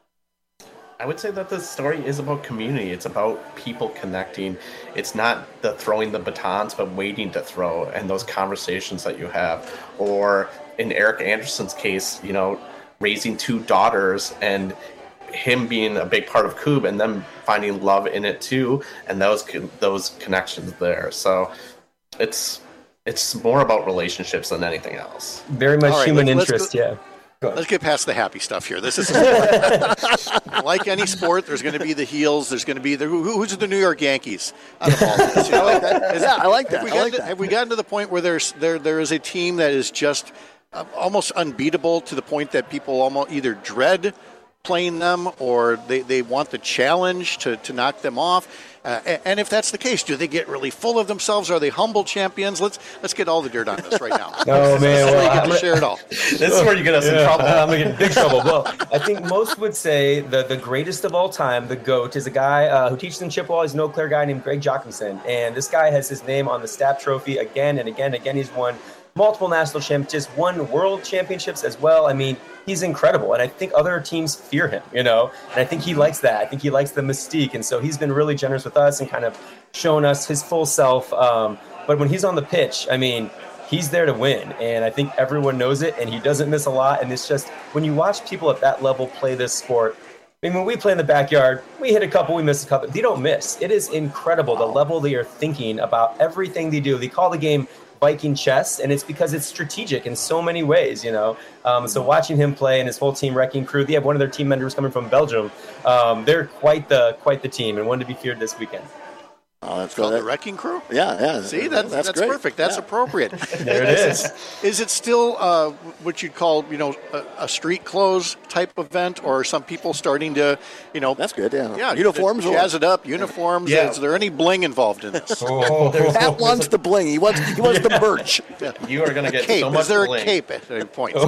I would say that the story is about community. It's about people connecting. It's not the throwing the batons, but waiting to throw, and those conversations that you have. Or in Eric Anderson's case, you know, raising 2 daughters and him being a big part of Coupe and them finding love in it too, and those connections there. So it's more about relationships than anything else. Very much human interest, yeah. Let's get past the happy stuff here. This is like any sport. There's going to be the heels. There's going to be who's the New York Yankees out of all this. You know, I like that. Have we gotten to the point where there is a team that is just almost unbeatable to the point that people almost either dread playing them or they want the challenge to knock them off? And if that's the case, do they get really full of themselves? Are they humble champions? Let's get all the dirt on this right now. Oh, man. Well, you get to share it all. This is where you get us in trouble. I'm going to get in big trouble. Well, I think most would say the greatest of all time, the GOAT, is a guy who teaches in Chippewa. He's an Eau Claire guy named Greg Jochimson. And this guy has his name on the Stapp Trophy again and again and again. He's won multiple national championships, won world championships as well. I mean, he's incredible. And I think other teams fear him, you know, and I think he likes that. I think he likes the mystique. And so he's been really generous with us and kind of shown us his full self. But when he's on the pitch, I mean, he's there to win. And I think everyone knows it, and he doesn't miss a lot. And it's just, when you watch people at that level play this sport, I mean, when we play in the backyard, we hit a couple, we miss a couple. They don't miss. It is incredible, the level they are thinking about everything they do. They call the game Viking chess, and it's because it's strategic in so many ways, you know. So watching him play and his whole team, Wrecking Crew, they have one of their team members coming from Belgium. They're quite the team, and one to be feared this weekend. Oh, that's called the Wrecking Crew? Yeah. See, that's great. Perfect. That's appropriate. There it is. Is it still what you'd call, you know, a street clothes type event, or are some people starting to, you know? That's good, yeah. Yeah, uniforms? Jazz it up, uniforms. Yeah. Is there any bling involved in this? Pat wants the bling. He wants the merch. You are going to get cape. so much Is there bling. a cape at any point?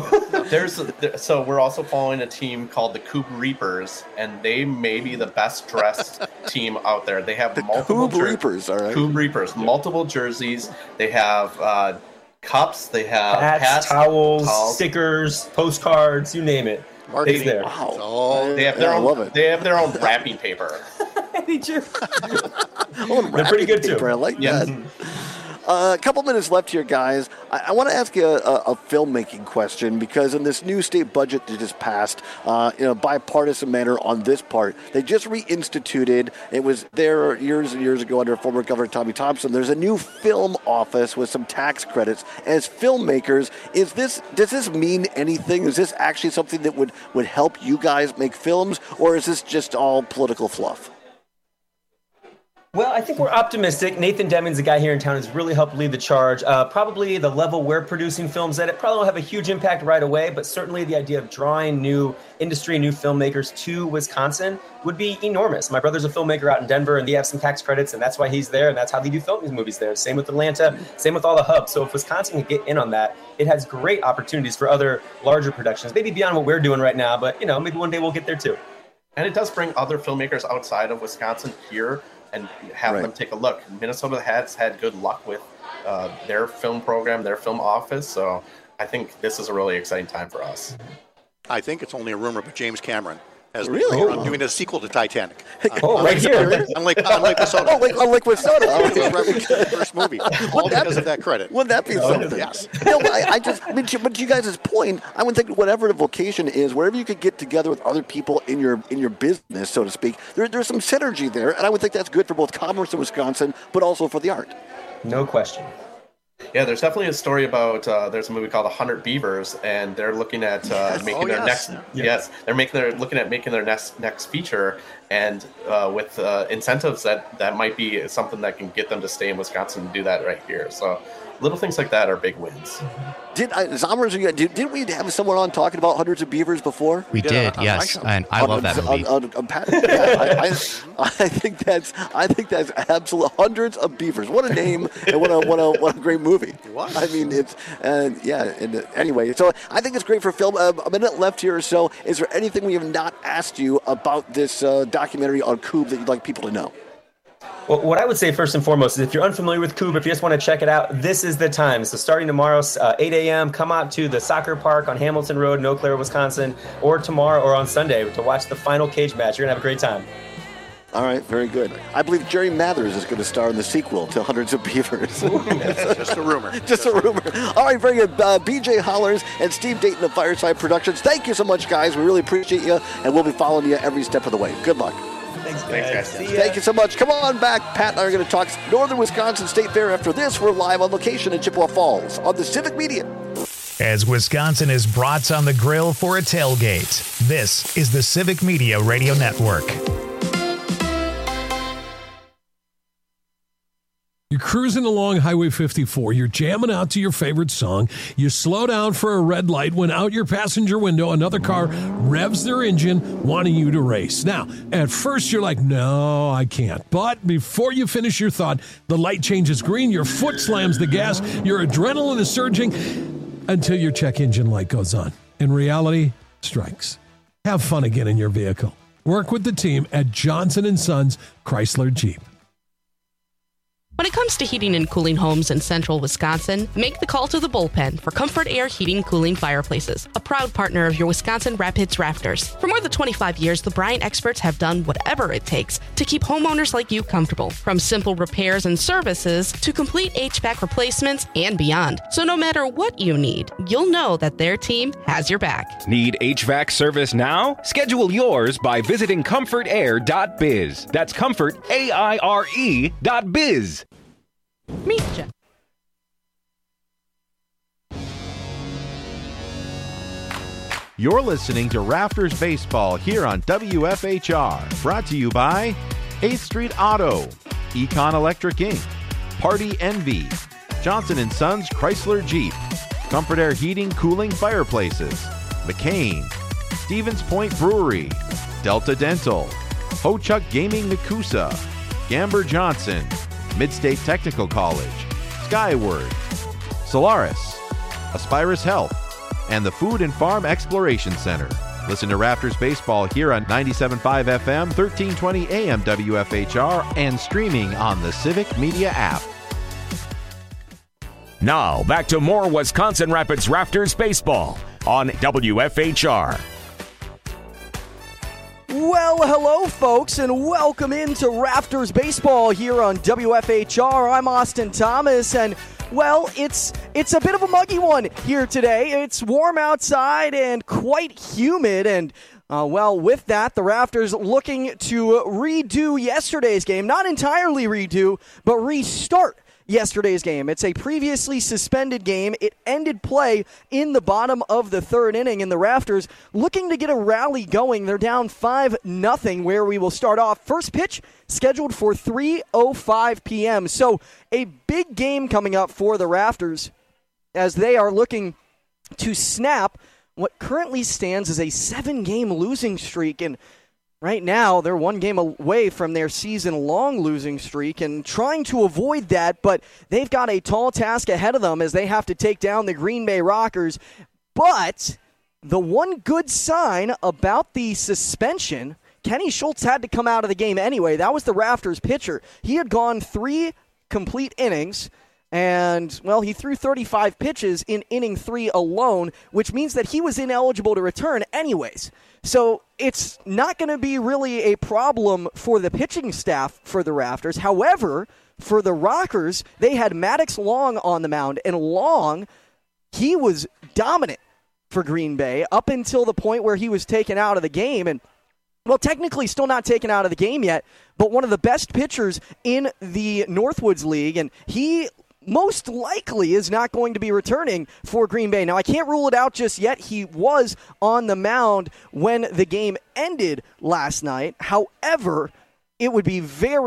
So we're also following a team called the Coupe Reapers, and they may be the best dressed team out there. They have multiple Coupe Reapers, all right. Coupe Reapers, multiple jerseys. They have cups. They have hats, towels, stickers, postcards, you name it. Marketing. There. Wow. They have their own. They have their own wrapping paper. They do. They're pretty good too. I like that. A couple minutes left here, guys. I want to ask you a filmmaking question, because in this new state budget that just passed, in a bipartisan manner on this part, they just reinstituted, it was there years and years ago under former Governor Tommy Thompson, there's a new film office with some tax credits. As filmmakers, does this mean anything? Is this actually something that would help you guys make films, or is this just all political fluff? Well, I think we're optimistic. Nathan Deming's the guy here in town who's really helped lead the charge. Probably the level we're producing films at, it probably won't have a huge impact right away, but certainly the idea of drawing new industry, new filmmakers to Wisconsin would be enormous. My brother's a filmmaker out in Denver, and they have some tax credits, and that's why he's there, and that's how they do film these movies there. Same with Atlanta, same with all the hubs. So if Wisconsin can get in on that, it has great opportunities for other larger productions, maybe beyond what we're doing right now, but, you know, maybe one day we'll get there too. And it does bring other filmmakers outside of Wisconsin here and have them take a look. Minnesota has had good luck with their film program, their film office, so I think this is a really exciting time for us. I think it's only a rumor, but James Cameron has Really? been doing a sequel to Titanic. Right here. Unlike Minnesota. Oh, like Minnesota. The first movie. All because of that credit. Wouldn't that be something? Yes. No, but to you guys' point, I would think whatever the vocation is, wherever you could get together with other people in your business, so to speak, there's some synergy there, and I would think that's good for both commerce in Wisconsin, but also for the art. No question. Yeah, there's definitely a story about, there's a movie called 100 Beavers, and they're looking at making their next, they're looking at making their next feature, and with incentives that might be something that can get them to stay in Wisconsin and do that right here. So little things like that are big wins. Zombers, did we have someone on talking about Hundreds of Beavers before? We did, yes, and I love that movie. I think that's absolute Hundreds of Beavers. What a name and what a great movie. It was. I mean, it's anyway. So I think it's great for film. A minute left here or so. Is there anything we have not asked you about this documentary on Coob that you'd like people to know? Well, what I would say first and foremost is if you're unfamiliar with Coob, if you just want to check it out, this is the time. So starting tomorrow, 8 a.m., come out to the soccer park on Hamilton Road in Eau Claire, Wisconsin, or tomorrow or on Sunday to watch the final cage match. You're going to have a great time. All right, very good. I believe Jerry Mathers is going to star in the sequel to Hundreds of Beavers. Just a rumor. Just a rumor. All right, very good. BJ Hollers and Steve Dayton of Fireside Productions, thank you so much, guys. We really appreciate you, and we'll be following you every step of the way. Good luck. Thanks, guys. Thank you so much. Come on back. Pat and I are going to talk Northern Wisconsin State Fair. After this, we're live on location in Chippewa Falls on the Civic Media. As Wisconsin is brats on the grill for a tailgate, this is the Civic Media Radio Network. You're cruising along Highway 54. You're jamming out to your favorite song. You slow down for a red light when out your passenger window, another car revs their engine, wanting you to race. Now, at first you're like, no, I can't. But before you finish your thought, the light changes green, your foot slams the gas, your adrenaline is surging until your check engine light goes on. And reality strikes. Have fun again in your vehicle. Work with the team at Johnson & Sons Chrysler Jeep. When it comes to heating and cooling homes in central Wisconsin, make the call to the Bullpen for Comfort Air Heating Cooling Fireplaces, a proud partner of your Wisconsin Rapids Rafters. For more than 25 years, the Bryant experts have done whatever it takes to keep homeowners like you comfortable, from simple repairs and services to complete HVAC replacements and beyond. So no matter what you need, you'll know that their team has your back. Need HVAC service now? Schedule yours by visiting comfortair.biz. That's comfortaire.biz. Meet you. You're listening to Rafters Baseball here on WFHR. Brought to you by 8th Street Auto, Econ Electric Inc., Party Envy, Johnson & Sons Chrysler Jeep, Comfort Air Heating Cooling Fireplaces, McCain, Stevens Point Brewery, Delta Dental, Ho-Chuck Gaming Nakusa, Gamber Johnson, Midstate Technical College, Skyward, Solaris, Aspirus Health, and the Food and Farm Exploration Center. Listen to Rafters Baseball here on 97.5 FM, 1320 AM WFHR, and streaming on the Civic Media app. Now, back to more Wisconsin Rapids Rafters Baseball on WFHR. Well, hello, folks, and welcome into Rafters Baseball here on WFHR. I'm Austin Thomas, and, well, it's a bit of a muggy one here today. It's warm outside and quite humid, and, with that, the Rafters looking to redo yesterday's game. Not entirely redo, but restart yesterday's game. It's a previously suspended game. It ended play in the bottom of the third inning, and the Rafters looking to get a rally going. They're down 5-0, where we will start off. First pitch scheduled for 3:05 p.m. So a big game coming up for the Rafters as they are looking to snap what currently stands as a 7-game losing streak. And right now, they're 1 game away from their season-long losing streak and trying to avoid that, but they've got a tall task ahead of them as they have to take down the Green Bay Rockers. But the one good sign about the suspension, Kenny Schultz had to come out of the game anyway. That was the Rafters pitcher. He had gone 3 complete innings, and, well, he threw 35 pitches in inning 3 alone, which means that he was ineligible to return anyways. So it's not going to be really a problem for the pitching staff for the Rafters. However, for the Rockers, they had Maddox Long on the mound, and Long, he was dominant for Green Bay up until the point where he was taken out of the game. And, well, technically still not taken out of the game yet, but one of the best pitchers in the Northwoods League, and he most likely is not going to be returning for Green Bay. Now, I can't rule it out just yet. He was on the mound when the game ended last night. However, it would be very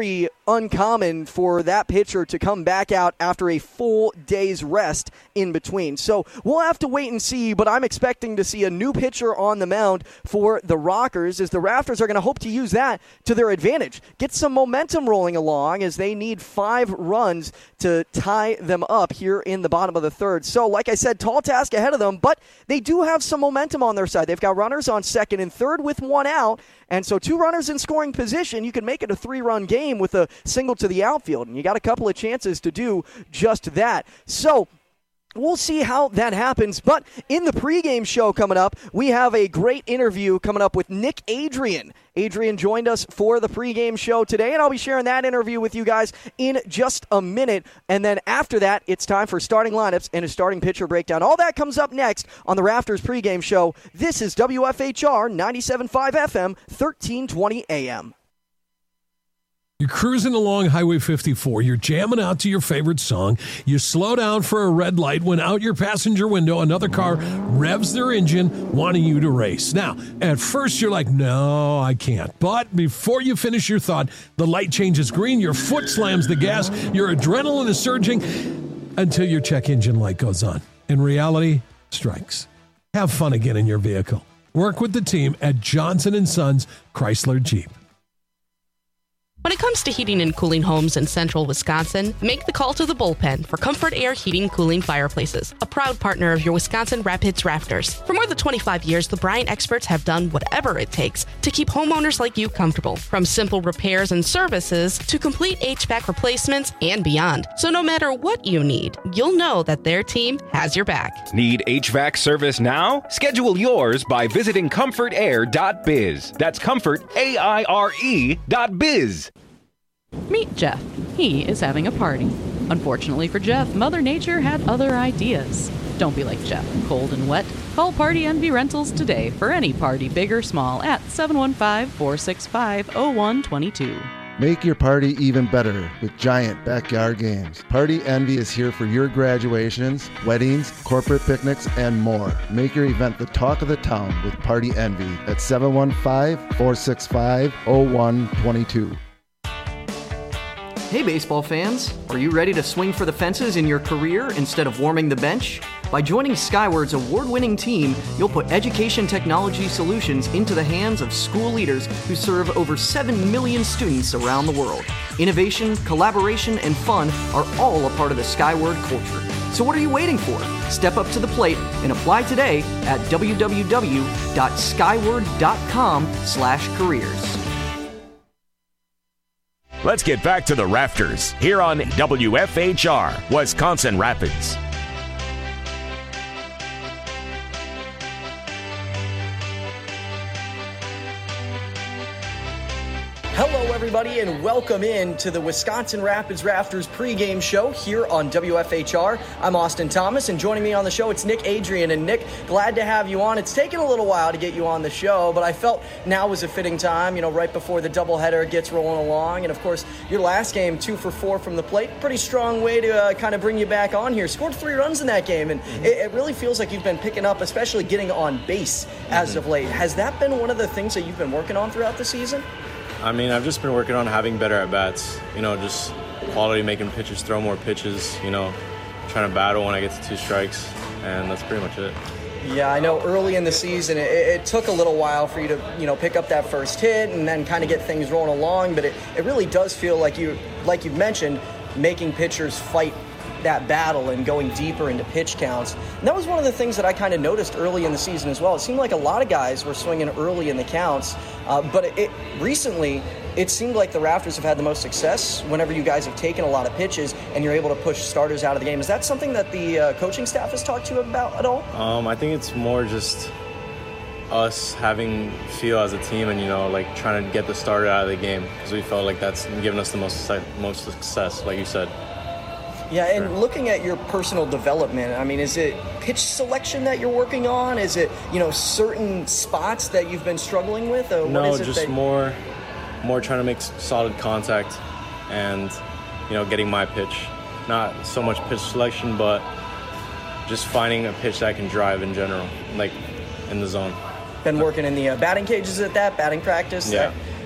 uncommon for that pitcher to come back out after a full day's rest in between. So we'll have to wait and see, but I'm expecting to see a new pitcher on the mound for the Rockers, as the Raptors are going to hope to use that to their advantage. Get some momentum rolling along, as they need 5 runs to tie them up here in the bottom of the third. So, like I said, tall task ahead of them, but they do have some momentum on their side. They've got runners on second and third with 1 out, and so 2 runners in scoring position. You can make it a 3-run game with a single to the outfield, and you got a couple of chances to do just that. So we'll see how that happens. But in the pregame show coming up, we have a great interview coming up with Nick Adrian. Adrian joined us for the pregame show today, and I'll be sharing that interview with you guys in just a minute. And then after that, it's time for starting lineups and a starting pitcher breakdown. All that comes up next on the Rafters pregame show. This is WFHR 97.5 FM, 1320 AM. You're cruising along Highway 54. You're jamming out to your favorite song. You slow down for a red light when out your passenger window, another car revs their engine, wanting you to race. Now, at first you're like, no, I can't. But before you finish your thought, the light changes green, your foot slams the gas, your adrenaline is surging until your check engine light goes on. And reality strikes. Have fun again in your vehicle. Work with the team at Johnson & Sons Chrysler Jeep. When it comes to heating and cooling homes in central Wisconsin, make the call to the Bullpen for Comfort Air Heating Cooling Fireplaces, a proud partner of your Wisconsin Rapids Rafters. For more than 25 years, the Bryant experts have done whatever it takes to keep homeowners like you comfortable, from simple repairs and services to complete HVAC replacements and beyond. So no matter what you need, you'll know that their team has your back. Need HVAC service now? Schedule yours by visiting comfortair.biz. That's comfortaire.biz. Meet Jeff. He is having a party. Unfortunately for Jeff, Mother Nature had other ideas. Don't be like Jeff, cold and wet. Call Party Envy Rentals today for any party, big or small, at 715-465-0122. Make your party even better with giant backyard games. Party Envy is here for your graduations, weddings, corporate picnics, and more. Make your event the talk of the town with Party Envy at 715-465-0122. Hey baseball fans, are you ready to swing for the fences in your career instead of warming the bench? By joining Skyward's award-winning team, you'll put education technology solutions into the hands of school leaders who serve over 7 million students around the world. Innovation, collaboration, and fun are all a part of the Skyward culture. So what are you waiting for? Step up to the plate and apply today at www.skyward.com/careers. Let's get back to the Rafters here on WFHR, Wisconsin Rapids. Hello, everybody, and welcome in to the Wisconsin Rapids Rafters pregame show here on WFHR. I'm Austin Thomas, and joining me on the show, it's Nick Adrian. And Nick, glad to have you on. It's taken a little while to get you on the show, but I felt now was a fitting time, right before the doubleheader gets rolling along. And, of course, your last game, 2 for 4 from the plate, pretty strong way to kind of bring you back on here. Scored 3 runs in that game, and it really feels like you've been picking up, especially getting on base as of late. Has that been one of the things that you've been working on throughout the season? I mean, I've just been working on having better at-bats, just quality, making pitchers throw more pitches, trying to battle when I get to 2 strikes, and that's pretty much it. Yeah, I know early in the season it took a little while for you to, pick up that first hit and then kind of get things rolling along, but it really does feel like you've mentioned, making pitchers fight that battle and going deeper into pitch counts. And that was one of the things that I kind of noticed early in the season as well. It seemed like a lot of guys were swinging early in the counts, but recently it seemed like the Rafters have had the most success whenever you guys have taken a lot of pitches and you're able to push starters out of the game. Is that something that the coaching staff has talked to you about at all? I think it's more just us having feel as a team and, trying to get the starter out of the game, because we felt like that's given us the most success, like you said. Yeah, and looking at your personal development, I mean, is it pitch selection that you're working on? Is it, certain spots that you've been struggling with? Or no, what is it just more trying to make solid contact and, getting my pitch. Not so much pitch selection, but just finding a pitch that I can drive in general, like in the zone. Been working in the batting cages at that, batting practice? Yeah.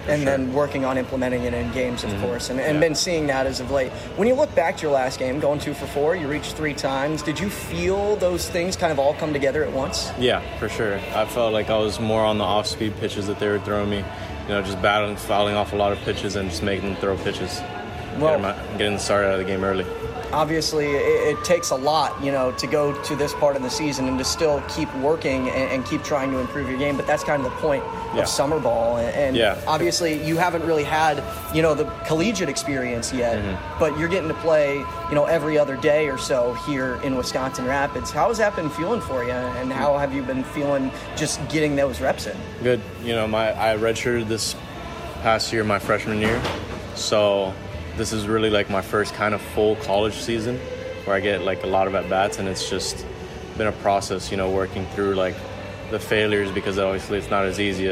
and then working on implementing it in games, of course, and been seeing that as of late. When you look back to your last game, going 2 for 4, you reached 3 times. Did you feel those things kind of all come together at once? Yeah, for sure. I felt like I was more on the off-speed pitches that they were throwing me. Just fouling off a lot of pitches and just making them throw pitches. Well, getting started out of the game early. Obviously, it takes a lot, to go to this part of the season and to still keep working and keep trying to improve your game. But that's kind of the point of summer ball. And obviously, you haven't really had, the collegiate experience yet, but you're getting to play, every other day or so here in Wisconsin Rapids. How has that been feeling for you, and how have you been feeling just getting those reps in? Good. I redshirted this past year, my freshman year, so this is really like my first kind of full college season where I get like a lot of at-bats, and it's just been a process, working through like the failures, because obviously it's not as easy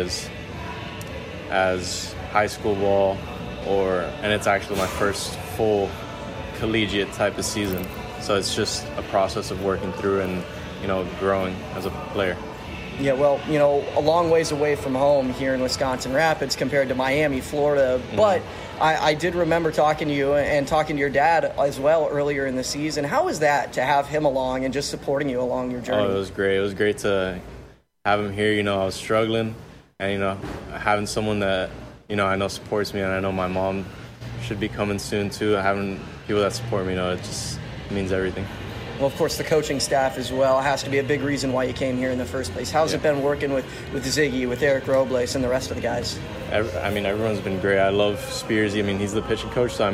as high school ball, and it's actually my first full collegiate type of season. So it's just a process of working through and, growing as a player. Yeah, well, a long ways away from home here in Wisconsin Rapids compared to Miami, Florida. But I did remember talking to you and talking to your dad as well earlier in the season. How was that to have him along and just supporting you along your journey? Oh, it was great. It was great to have him here. I was struggling, and, having someone that, I know supports me, and I know my mom should be coming soon too. Having people that support me, it just means everything. Well, of course, the coaching staff as well has to be a big reason why you came here in the first place. How's it been working with Ziggy, with Eric Robles, and the rest of the guys? Everyone's been great. I love Spearsy. He's the pitching coach, so,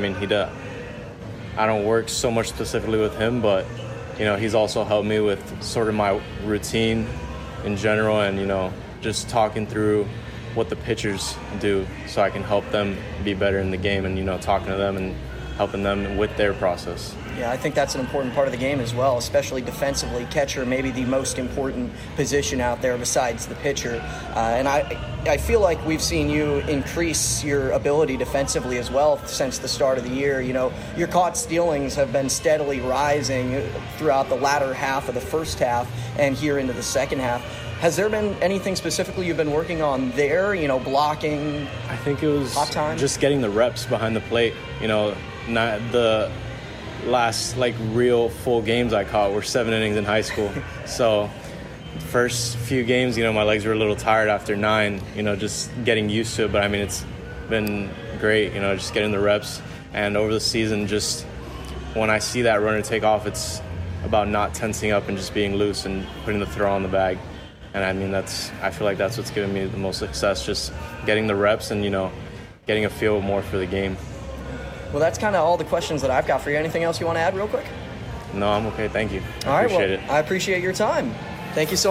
I don't work so much specifically with him, but, he's also helped me with sort of my routine in general and, just talking through what the pitchers do so I can help them be better in the game and, talking to them and helping them with their process. Yeah, I think that's an important part of the game as well, especially defensively. Catcher, maybe the most important position out there besides the pitcher. And I feel like we've seen you increase your ability defensively as well since the start of the year. Your caught stealings have been steadily rising throughout the latter half of the first half and here into the second half. Has there been anything specifically you've been working on there, blocking? I think it was hot time? Just getting the reps behind the plate. Not the last real full games I caught were 7 innings in high school. So first few games, my legs were a little tired after 9, just getting used to it. But it's been great, just getting the reps. And over the season, just when I see that runner take off, it's about not tensing up and just being loose and putting the throw on the bag. And I feel like that's what's given me the most success, just getting the reps and, getting a feel more for the game. Well, that's kind of all the questions that I've got for you. Anything else you want to add real quick? No, I'm okay. Thank you. All right, appreciate it. I appreciate your time. Thank you so much.